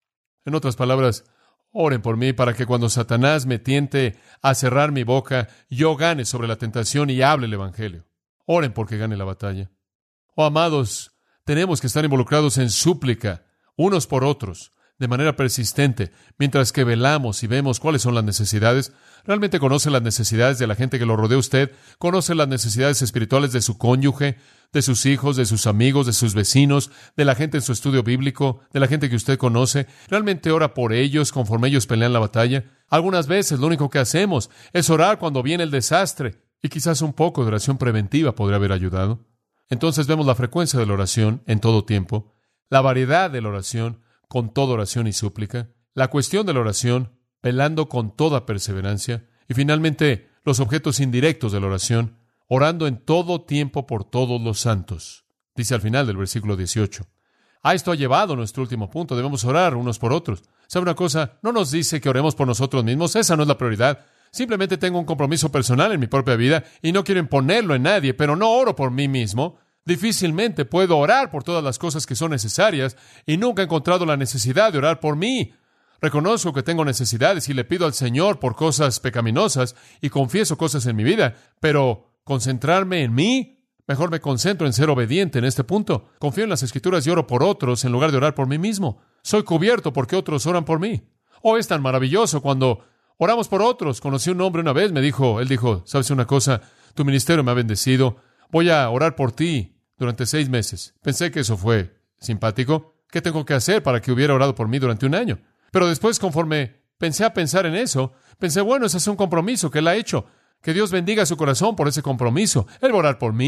En otras palabras, oren por mí para que cuando Satanás me tiente a cerrar mi boca, yo gane sobre la tentación y hable el Evangelio. Oren porque gane la batalla. Oh, amados, tenemos que estar involucrados en súplica, unos por otros, de manera persistente, mientras que velamos y vemos cuáles son las necesidades. ¿Realmente conoce las necesidades de la gente que lo rodea a usted? ¿Conoce las necesidades espirituales de su cónyuge, de sus hijos, de sus amigos, de sus vecinos, de la gente en su estudio bíblico, de la gente que usted conoce? ¿Realmente ora por ellos conforme ellos pelean la batalla? Algunas veces lo único que hacemos es orar cuando viene el desastre, y quizás un poco de oración preventiva podría haber ayudado. Entonces vemos la frecuencia de la oración en todo tiempo, la variedad de la oración con toda oración y súplica, la cuestión de la oración, velando con toda perseverancia, y finalmente los objetos indirectos de la oración, orando en todo tiempo por todos los santos. Dice al final del versículo dieciocho. A esto ha llevado nuestro último punto, debemos orar unos por otros. ¿Sabe una cosa? No nos dice que oremos por nosotros mismos, esa no es la prioridad. Simplemente tengo un compromiso personal en mi propia vida y no quiero imponerlo en nadie, pero no oro por mí mismo. Difícilmente puedo orar por todas las cosas que son necesarias y nunca he encontrado la necesidad de orar por mí. Reconozco que tengo necesidades y le pido al Señor por cosas pecaminosas y confieso cosas en mi vida, pero concentrarme en mí, mejor me concentro en ser obediente en este punto. Confío en las Escrituras y oro por otros en lugar de orar por mí mismo. Soy cubierto porque otros oran por mí. Oh, es tan maravilloso cuando oramos por otros. Conocí a un hombre una vez, me dijo, él dijo, ¿sabes una cosa? Tu ministerio me ha bendecido. Voy a orar por ti durante seis meses. Pensé que eso fue simpático. ¿Qué tengo que hacer para que hubiera orado por mí durante un año? Pero después, conforme pensé a pensar en eso, pensé, bueno, ese es un compromiso que él ha hecho. Que Dios bendiga su corazón por ese compromiso. Él va a orar por mí.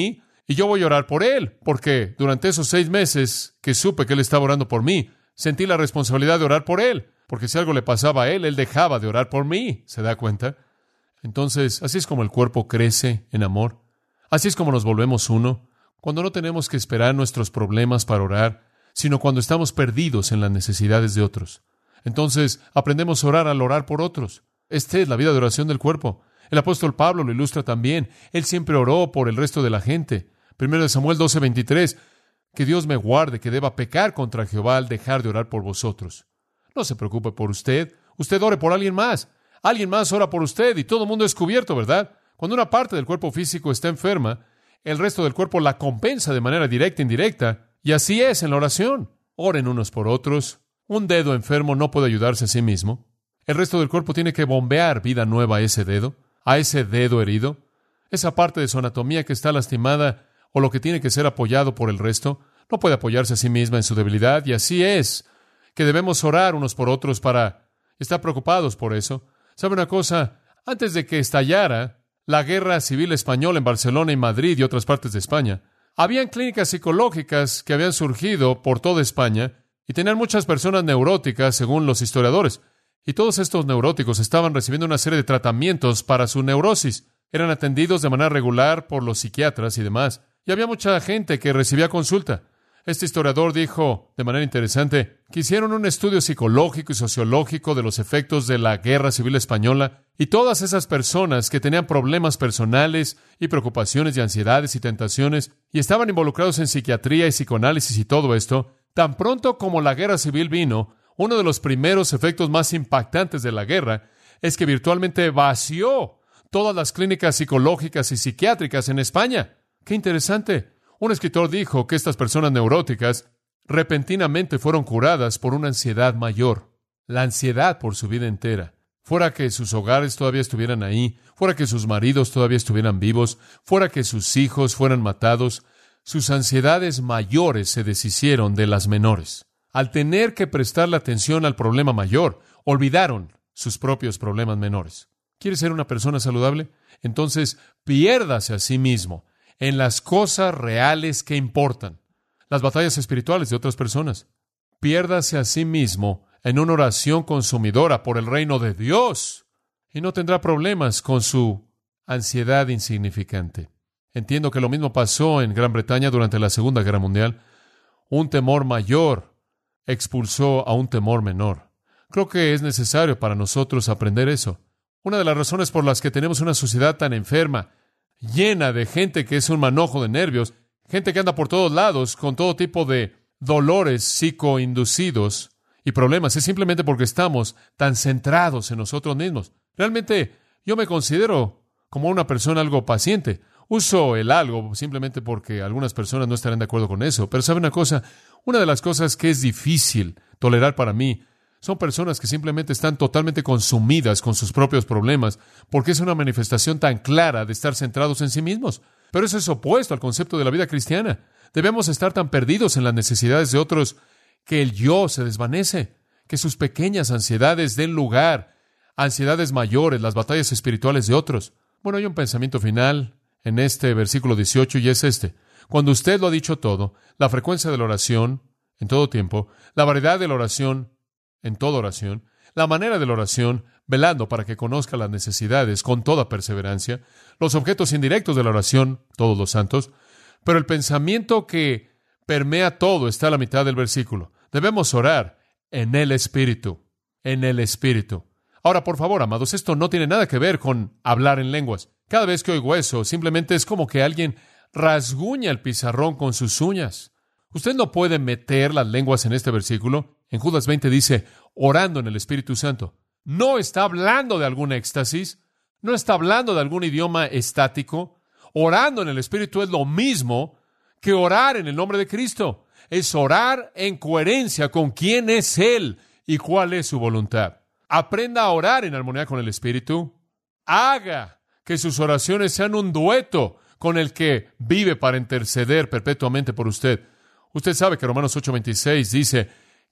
Y yo voy a orar por él, porque durante esos seis meses que supe que él estaba orando por mí, sentí la responsabilidad de orar por él, porque si algo le pasaba a él, él dejaba de orar por mí. ¿Se da cuenta? Entonces, así es como el cuerpo crece en amor. Así es como nos volvemos uno, cuando no tenemos que esperar nuestros problemas para orar, sino cuando estamos perdidos en las necesidades de otros. Entonces, aprendemos a orar al orar por otros. Esta es la vida de oración del cuerpo. El apóstol Pablo lo ilustra también. Él siempre oró por el resto de la gente. Primero de Samuel doce veintitrés, que Dios me guarde que deba pecar contra Jehová al dejar de orar por vosotros. No se preocupe por usted. Usted ore por alguien más. Alguien más ora por usted y todo el mundo es cubierto, ¿verdad? Cuando una parte del cuerpo físico está enferma, el resto del cuerpo la compensa de manera directa e indirecta. Y así es en la oración. Oren unos por otros. Un dedo enfermo no puede ayudarse a sí mismo. El resto del cuerpo tiene que bombear vida nueva a ese dedo, a ese dedo herido. Esa parte de su anatomía que está lastimada o lo que tiene que ser apoyado por el resto, no puede apoyarse a sí misma en su debilidad. Y así es que debemos orar unos por otros para estar preocupados por eso. ¿Sabe una cosa? Antes de que estallara la guerra civil española en Barcelona y Madrid y otras partes de España, habían clínicas psicológicas que habían surgido por toda España y tenían muchas personas neuróticas, según los historiadores. Y todos estos neuróticos estaban recibiendo una serie de tratamientos para su neurosis. Eran atendidos de manera regular por los psiquiatras y demás. Y había mucha gente que recibía consulta. Este historiador dijo, de manera interesante, que hicieron un estudio psicológico y sociológico de los efectos de la Guerra Civil Española, y todas esas personas que tenían problemas personales y preocupaciones y ansiedades y tentaciones, y estaban involucrados en psiquiatría y psicoanálisis y todo esto, tan pronto como la Guerra Civil vino, uno de los primeros efectos más impactantes de la guerra es que virtualmente vació todas las clínicas psicológicas y psiquiátricas en España. ¡Qué interesante! Un escritor dijo que estas personas neuróticas repentinamente fueron curadas por una ansiedad mayor, la ansiedad por su vida entera. Fuera que sus hogares todavía estuvieran ahí, fuera que sus maridos todavía estuvieran vivos, fuera que sus hijos fueran matados, sus ansiedades mayores se deshicieron de las menores. Al tener que prestarle atención al problema mayor, olvidaron sus propios problemas menores. ¿Quiere ser una persona saludable? Entonces, piérdase a sí mismo en las cosas reales que importan, las batallas espirituales de otras personas. Piérdase a sí mismo en una oración consumidora por el reino de Dios y no tendrá problemas con su ansiedad insignificante. Entiendo que lo mismo pasó en Gran Bretaña durante la Segunda Guerra Mundial. Un temor mayor expulsó a un temor menor. Creo que es necesario para nosotros aprender eso. Una de las razones por las que tenemos una sociedad tan enferma, llena de gente que es un manojo de nervios, gente que anda por todos lados con todo tipo de dolores psicoinducidos y problemas, es simplemente porque estamos tan centrados en nosotros mismos. Realmente, yo me considero como una persona algo paciente. Uso el algo simplemente porque algunas personas no estarán de acuerdo con eso. Pero ¿sabe una cosa? Una de las cosas que es difícil tolerar para mí son personas que simplemente están totalmente consumidas con sus propios problemas, porque es una manifestación tan clara de estar centrados en sí mismos. Pero eso es opuesto al concepto de la vida cristiana. Debemos estar tan perdidos en las necesidades de otros que el yo se desvanece, que sus pequeñas ansiedades den lugar a ansiedades mayores, las batallas espirituales de otros. Bueno, hay un pensamiento final en este versículo dieciocho y es este. Cuando usted lo ha dicho todo, la frecuencia de la oración en todo tiempo, la variedad de la oración en toda oración, la manera de la oración, velando para que conozca las necesidades con toda perseverancia, los objetos indirectos de la oración, todos los santos, pero el pensamiento que permea todo está a la mitad del versículo. Debemos orar en el Espíritu, en el Espíritu. Ahora, por favor, amados, esto no tiene nada que ver con hablar en lenguas. Cada vez que oigo eso, simplemente es como que alguien rasguña el pizarrón con sus uñas. Usted no puede meter las lenguas en este versículo. En Judas veinte dice, orando en el Espíritu Santo. No está hablando de algún éxtasis, no está hablando de algún idioma estático. Orando en el Espíritu es lo mismo que orar en el nombre de Cristo. Es orar en coherencia con quién es Él y cuál es su voluntad. Aprenda a orar en armonía con el Espíritu. Haga que sus oraciones sean un dueto con el que vive para interceder perpetuamente por usted. Usted sabe que Romanos ocho veintiséis dice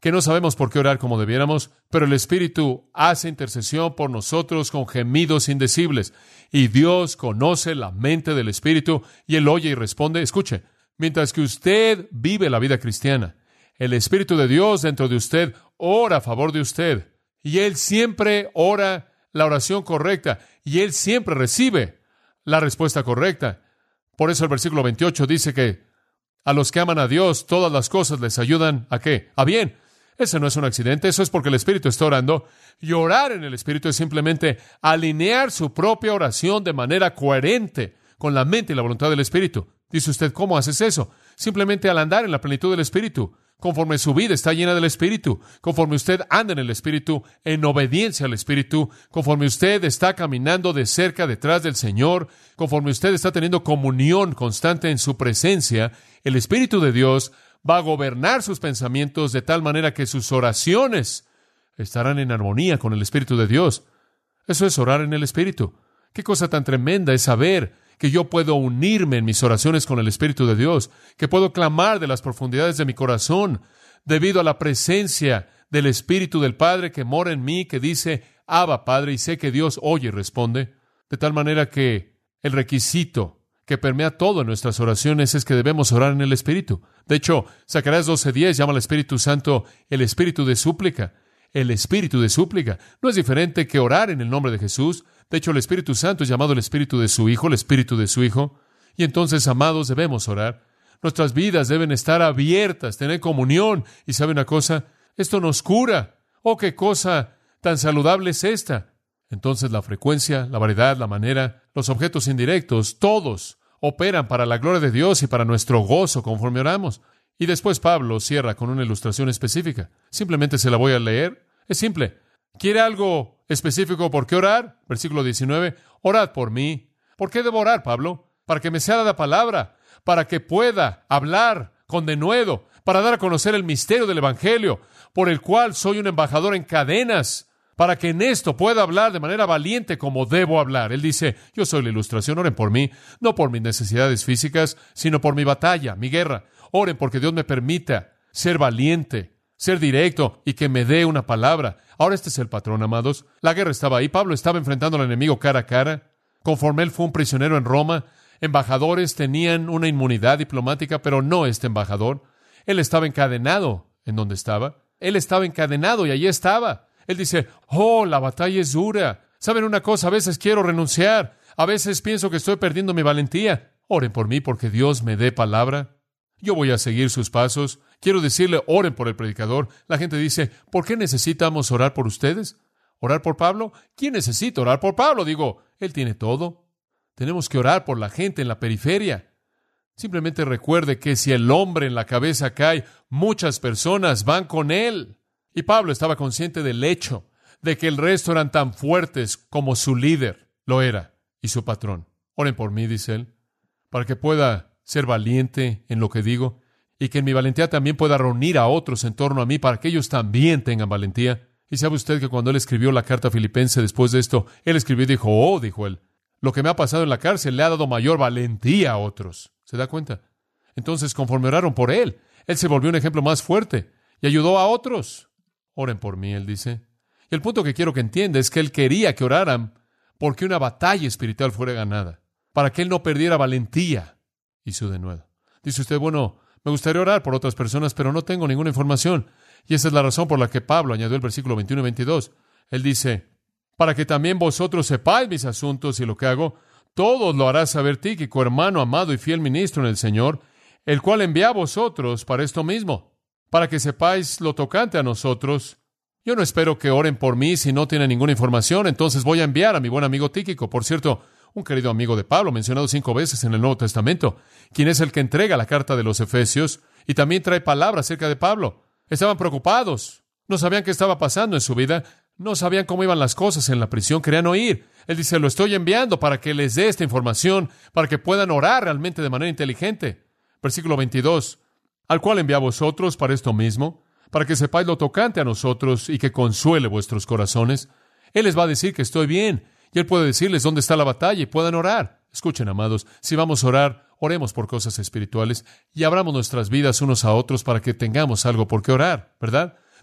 que no sabemos por qué orar como debiéramos, pero el Espíritu hace intercesión por nosotros con gemidos indecibles. Y Dios conoce la mente del Espíritu y Él oye y responde. Escuche, mientras que usted vive la vida cristiana, el Espíritu de Dios dentro de usted ora a favor de usted. Y Él siempre ora la oración correcta y Él siempre recibe la respuesta correcta. Por eso el versículo veintiocho dice que a los que aman a Dios, todas las cosas les ayudan ¿a qué? A bien. Ese no es un accidente, eso es porque el Espíritu está orando. Y orar en el Espíritu es simplemente alinear su propia oración de manera coherente con la mente y la voluntad del Espíritu. Dice usted, ¿cómo haces eso? Simplemente al andar en la plenitud del Espíritu. Conforme su vida está llena del Espíritu, conforme usted anda en el Espíritu, en obediencia al Espíritu, conforme usted está caminando de cerca detrás del Señor, conforme usted está teniendo comunión constante en su presencia, el Espíritu de Dios va a gobernar sus pensamientos de tal manera que sus oraciones estarán en armonía con el Espíritu de Dios. Eso es orar en el Espíritu. Qué cosa tan tremenda es saber que yo puedo unirme en mis oraciones con el Espíritu de Dios, que puedo clamar de las profundidades de mi corazón debido a la presencia del Espíritu del Padre que mora en mí, que dice, Abba, Padre, y sé que Dios oye y responde, de tal manera que el requisito que permea todo en nuestras oraciones es que debemos orar en el Espíritu. De hecho, Zacarías doce diez llama al Espíritu Santo el Espíritu de súplica. El Espíritu de súplica no es diferente que orar en el nombre de Jesús. De hecho, el Espíritu Santo es llamado el Espíritu de su Hijo, el Espíritu de su Hijo. Y entonces, amados, debemos orar. Nuestras vidas deben estar abiertas, tener comunión. ¿Y sabe una cosa? Esto nos cura. ¡Oh, qué cosa tan saludable es esta! Entonces la frecuencia, la variedad, la manera, los objetos indirectos, todos operan para la gloria de Dios y para nuestro gozo conforme oramos. Y después Pablo cierra con una ilustración específica. Simplemente se la voy a leer. Es simple. ¿Quiere algo específico por qué orar? Versículo diecinueve. Orad por mí. ¿Por qué debo orar, Pablo? Para que me sea dada palabra, para que pueda hablar con denuedo, para dar a conocer el misterio del Evangelio, por el cual soy un embajador en cadenas, para que en esto pueda hablar de manera valiente como debo hablar. Él dice, yo soy la ilustración, oren por mí, no por mis necesidades físicas, sino por mi batalla, mi guerra. Oren porque Dios me permita ser valiente, ser directo y que me dé una palabra. Ahora este es el patrón, amados. La guerra estaba ahí, Pablo estaba enfrentando al enemigo cara a cara. Conforme él fue un prisionero en Roma, embajadores tenían una inmunidad diplomática, pero no este embajador. Él estaba encadenado en donde estaba. Él estaba encadenado y allí estaba. Él dice, oh, la batalla es dura. ¿Saben una cosa? A veces quiero renunciar. A veces pienso que estoy perdiendo mi valentía. Oren por mí porque Dios me dé palabra. Yo voy a seguir sus pasos. Quiero decirle, oren por el predicador. La gente dice, ¿por qué necesitamos orar por ustedes? ¿Orar por Pablo? ¿Quién necesita orar por Pablo? Digo, él tiene todo. Tenemos que orar por la gente en la periferia. Simplemente recuerde que si el hombre en la cabeza cae, muchas personas van con él. Y Pablo estaba consciente del hecho de que el resto eran tan fuertes como su líder lo era y su patrón. Oren por mí, dice él, para que pueda ser valiente en lo que digo y que en mi valentía también pueda reunir a otros en torno a mí para que ellos también tengan valentía. Y sabe usted que cuando él escribió la carta filipense después de esto, él escribió y dijo, oh, dijo él, lo que me ha pasado en la cárcel le ha dado mayor valentía a otros. ¿Se da cuenta? Entonces, conforme oraron por él, él se volvió un ejemplo más fuerte y ayudó a otros. Oren por mí, él dice. Y el punto que quiero que entienda es que él quería que oraran porque una batalla espiritual fuera ganada, para que él no perdiera valentía y su denuedo. Dice usted, bueno, me gustaría orar por otras personas, pero no tengo ninguna información. Y esa es la razón por la que Pablo añadió el versículo veintiuno y veintidós. Él dice, para que también vosotros sepáis mis asuntos y lo que hago, todos lo hará saber Tíquico, hermano amado y fiel ministro en el Señor, el cual envía a vosotros para esto mismo, para que sepáis lo tocante a nosotros. Yo no espero que oren por mí si no tienen ninguna información, entonces voy a enviar a mi buen amigo Tíquico, por cierto, un querido amigo de Pablo, mencionado cinco veces en el Nuevo Testamento, quien es el que entrega la carta de los Efesios y también trae palabras acerca de Pablo. Estaban preocupados, no sabían qué estaba pasando en su vida, no sabían cómo iban las cosas en la prisión, querían oír. Él dice, lo estoy enviando para que les dé esta información, para que puedan orar realmente de manera inteligente. Versículo veintidós, al cual envía a vosotros para esto mismo, para que sepáis lo tocante a nosotros y que consuele vuestros corazones. Él les va a decir que estoy bien, y Él puede decirles dónde está la batalla y puedan orar. Escuchen, amados, si vamos a orar, oremos por cosas espirituales y abramos nuestras vidas unos a otros para que tengamos algo por qué orar, ¿verdad?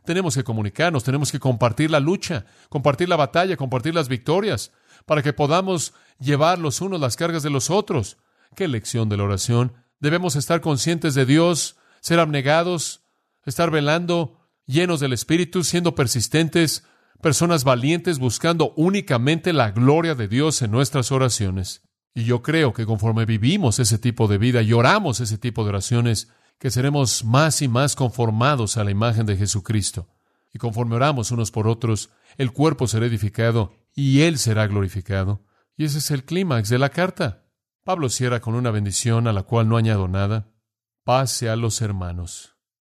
Tenemos que comunicarnos, tenemos que compartir la lucha, compartir la batalla, compartir las victorias, para que podamos llevar los unos las cargas de los otros. ¡Qué lección de la oración! Debemos estar conscientes de Dios, ser abnegados, estar velando, llenos del Espíritu, siendo persistentes, personas valientes, buscando únicamente la gloria de Dios en nuestras oraciones. Y yo creo que conforme vivimos ese tipo de vida y oramos ese tipo de oraciones, que seremos más y más conformados a la imagen de Jesucristo. Y conforme oramos unos por otros, el cuerpo será edificado y Él será glorificado. Y ese es el clímax de la carta. Pablo cierra con una bendición a la cual no añado nada. Paz sea a los hermanos.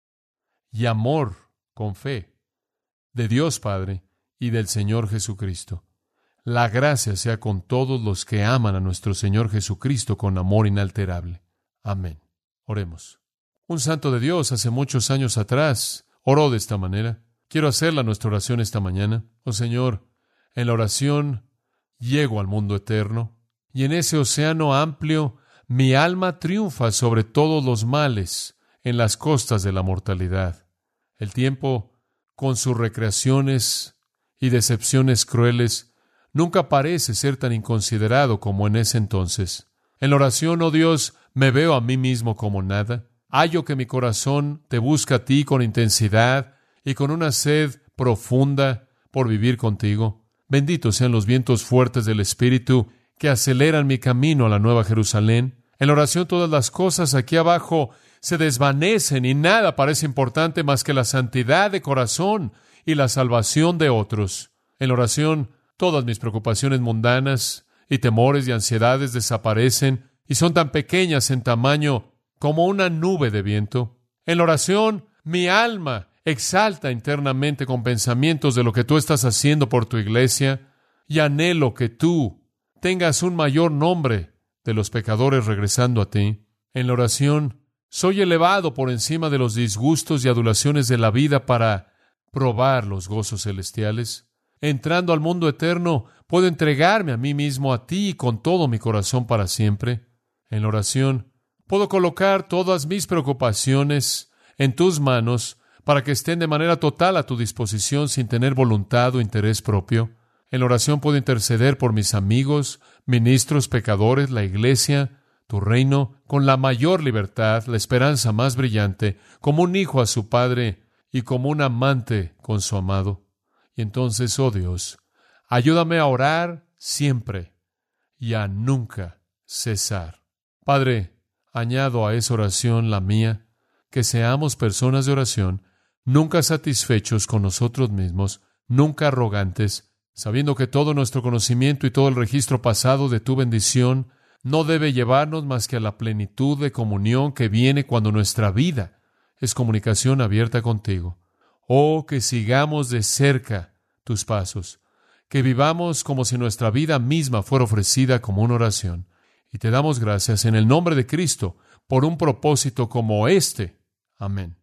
Y amor con fe de Dios Padre y del Señor Jesucristo. La gracia sea con todos los que aman a nuestro Señor Jesucristo con amor inalterable. Amén. Oremos. Un santo de Dios hace muchos años atrás oró de esta manera. Quiero hacerla nuestra oración esta mañana. Oh Señor, en la oración llego al mundo eterno y en ese océano amplio mi alma triunfa sobre todos los males en las costas de la mortalidad. El tiempo, con sus recreaciones y decepciones crueles, nunca parece ser tan inconsiderado como en ese entonces. En la oración, oh Dios, me veo a mí mismo como nada. Hallo que mi corazón te busca a ti con intensidad y con una sed profunda por vivir contigo. Benditos sean los vientos fuertes del Espíritu que aceleran mi camino a la Nueva Jerusalén. En la oración todas las cosas aquí abajo se desvanecen y nada parece importante más que la santidad de corazón y la salvación de otros. En la oración todas mis preocupaciones mundanas y temores y ansiedades desaparecen y son tan pequeñas en tamaño como una nube de viento. En la oración, mi alma exalta internamente con pensamientos de lo que tú estás haciendo por tu iglesia y anhelo que tú tengas un mayor nombre de los pecadores regresando a ti. En la oración, soy elevado por encima de los disgustos y adulaciones de la vida para probar los gozos celestiales. Entrando al mundo eterno, puedo entregarme a mí mismo a ti con todo mi corazón para siempre. En la oración, puedo colocar todas mis preocupaciones en tus manos para que estén de manera total a tu disposición sin tener voluntad o interés propio. En la oración puedo interceder por mis amigos, ministros, pecadores, la iglesia, tu reino, con la mayor libertad, la esperanza más brillante, como un hijo a su padre y como un amante con su amado. Y entonces, oh Dios, ayúdame a orar siempre y a nunca cesar. Padre, añado a esa oración la mía, que seamos personas de oración, nunca satisfechos con nosotros mismos, nunca arrogantes, sabiendo que todo nuestro conocimiento y todo el registro pasado de tu bendición no debe llevarnos más que a la plenitud de comunión que viene cuando nuestra vida es comunicación abierta contigo. Oh, que sigamos de cerca tus pasos, que vivamos como si nuestra vida misma fuera ofrecida como una oración. Y te damos gracias en el nombre de Cristo por un propósito como este. Amén.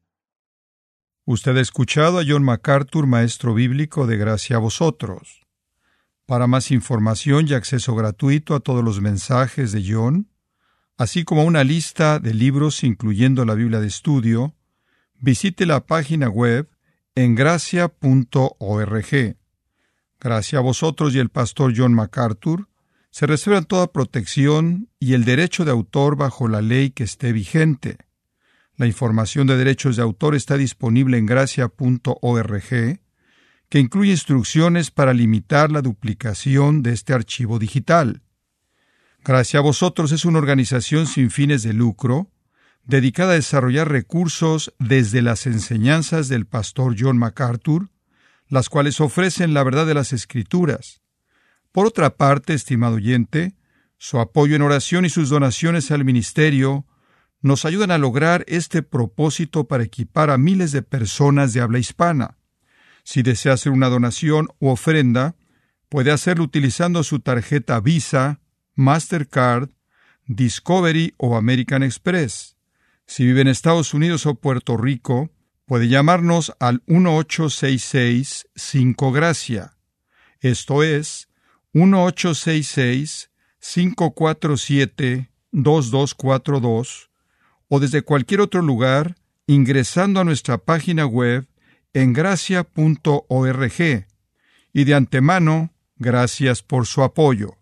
Usted ha escuchado a John MacArthur, maestro bíblico de Gracia a Vosotros. Para más información y acceso gratuito a todos los mensajes de John, así como una lista de libros incluyendo la Biblia de estudio, visite la página web en gracia punto org. Gracia a Vosotros y el pastor John MacArthur se reservan toda protección y el derecho de autor bajo la ley que esté vigente. La información de derechos de autor está disponible en gracia punto org, que incluye instrucciones para limitar la duplicación de este archivo digital. Gracia a Vosotros es una organización sin fines de lucro, dedicada a desarrollar recursos desde las enseñanzas del pastor John MacArthur, las cuales ofrecen la verdad de las Escrituras. Por otra parte, estimado oyente, su apoyo en oración y sus donaciones al ministerio nos ayudan a lograr este propósito para equipar a miles de personas de habla hispana. Si desea hacer una donación u ofrenda, puede hacerlo utilizando su tarjeta Visa, Mastercard, Discovery o American Express. Si vive en Estados Unidos o Puerto Rico, puede llamarnos al uno ocho seis seis cinco Gracia. Esto es uno ocho seis seis cinco cuatro siete dos dos cuatro dos o desde cualquier otro lugar ingresando a nuestra página web en gracia punto org y de antemano, gracias por su apoyo.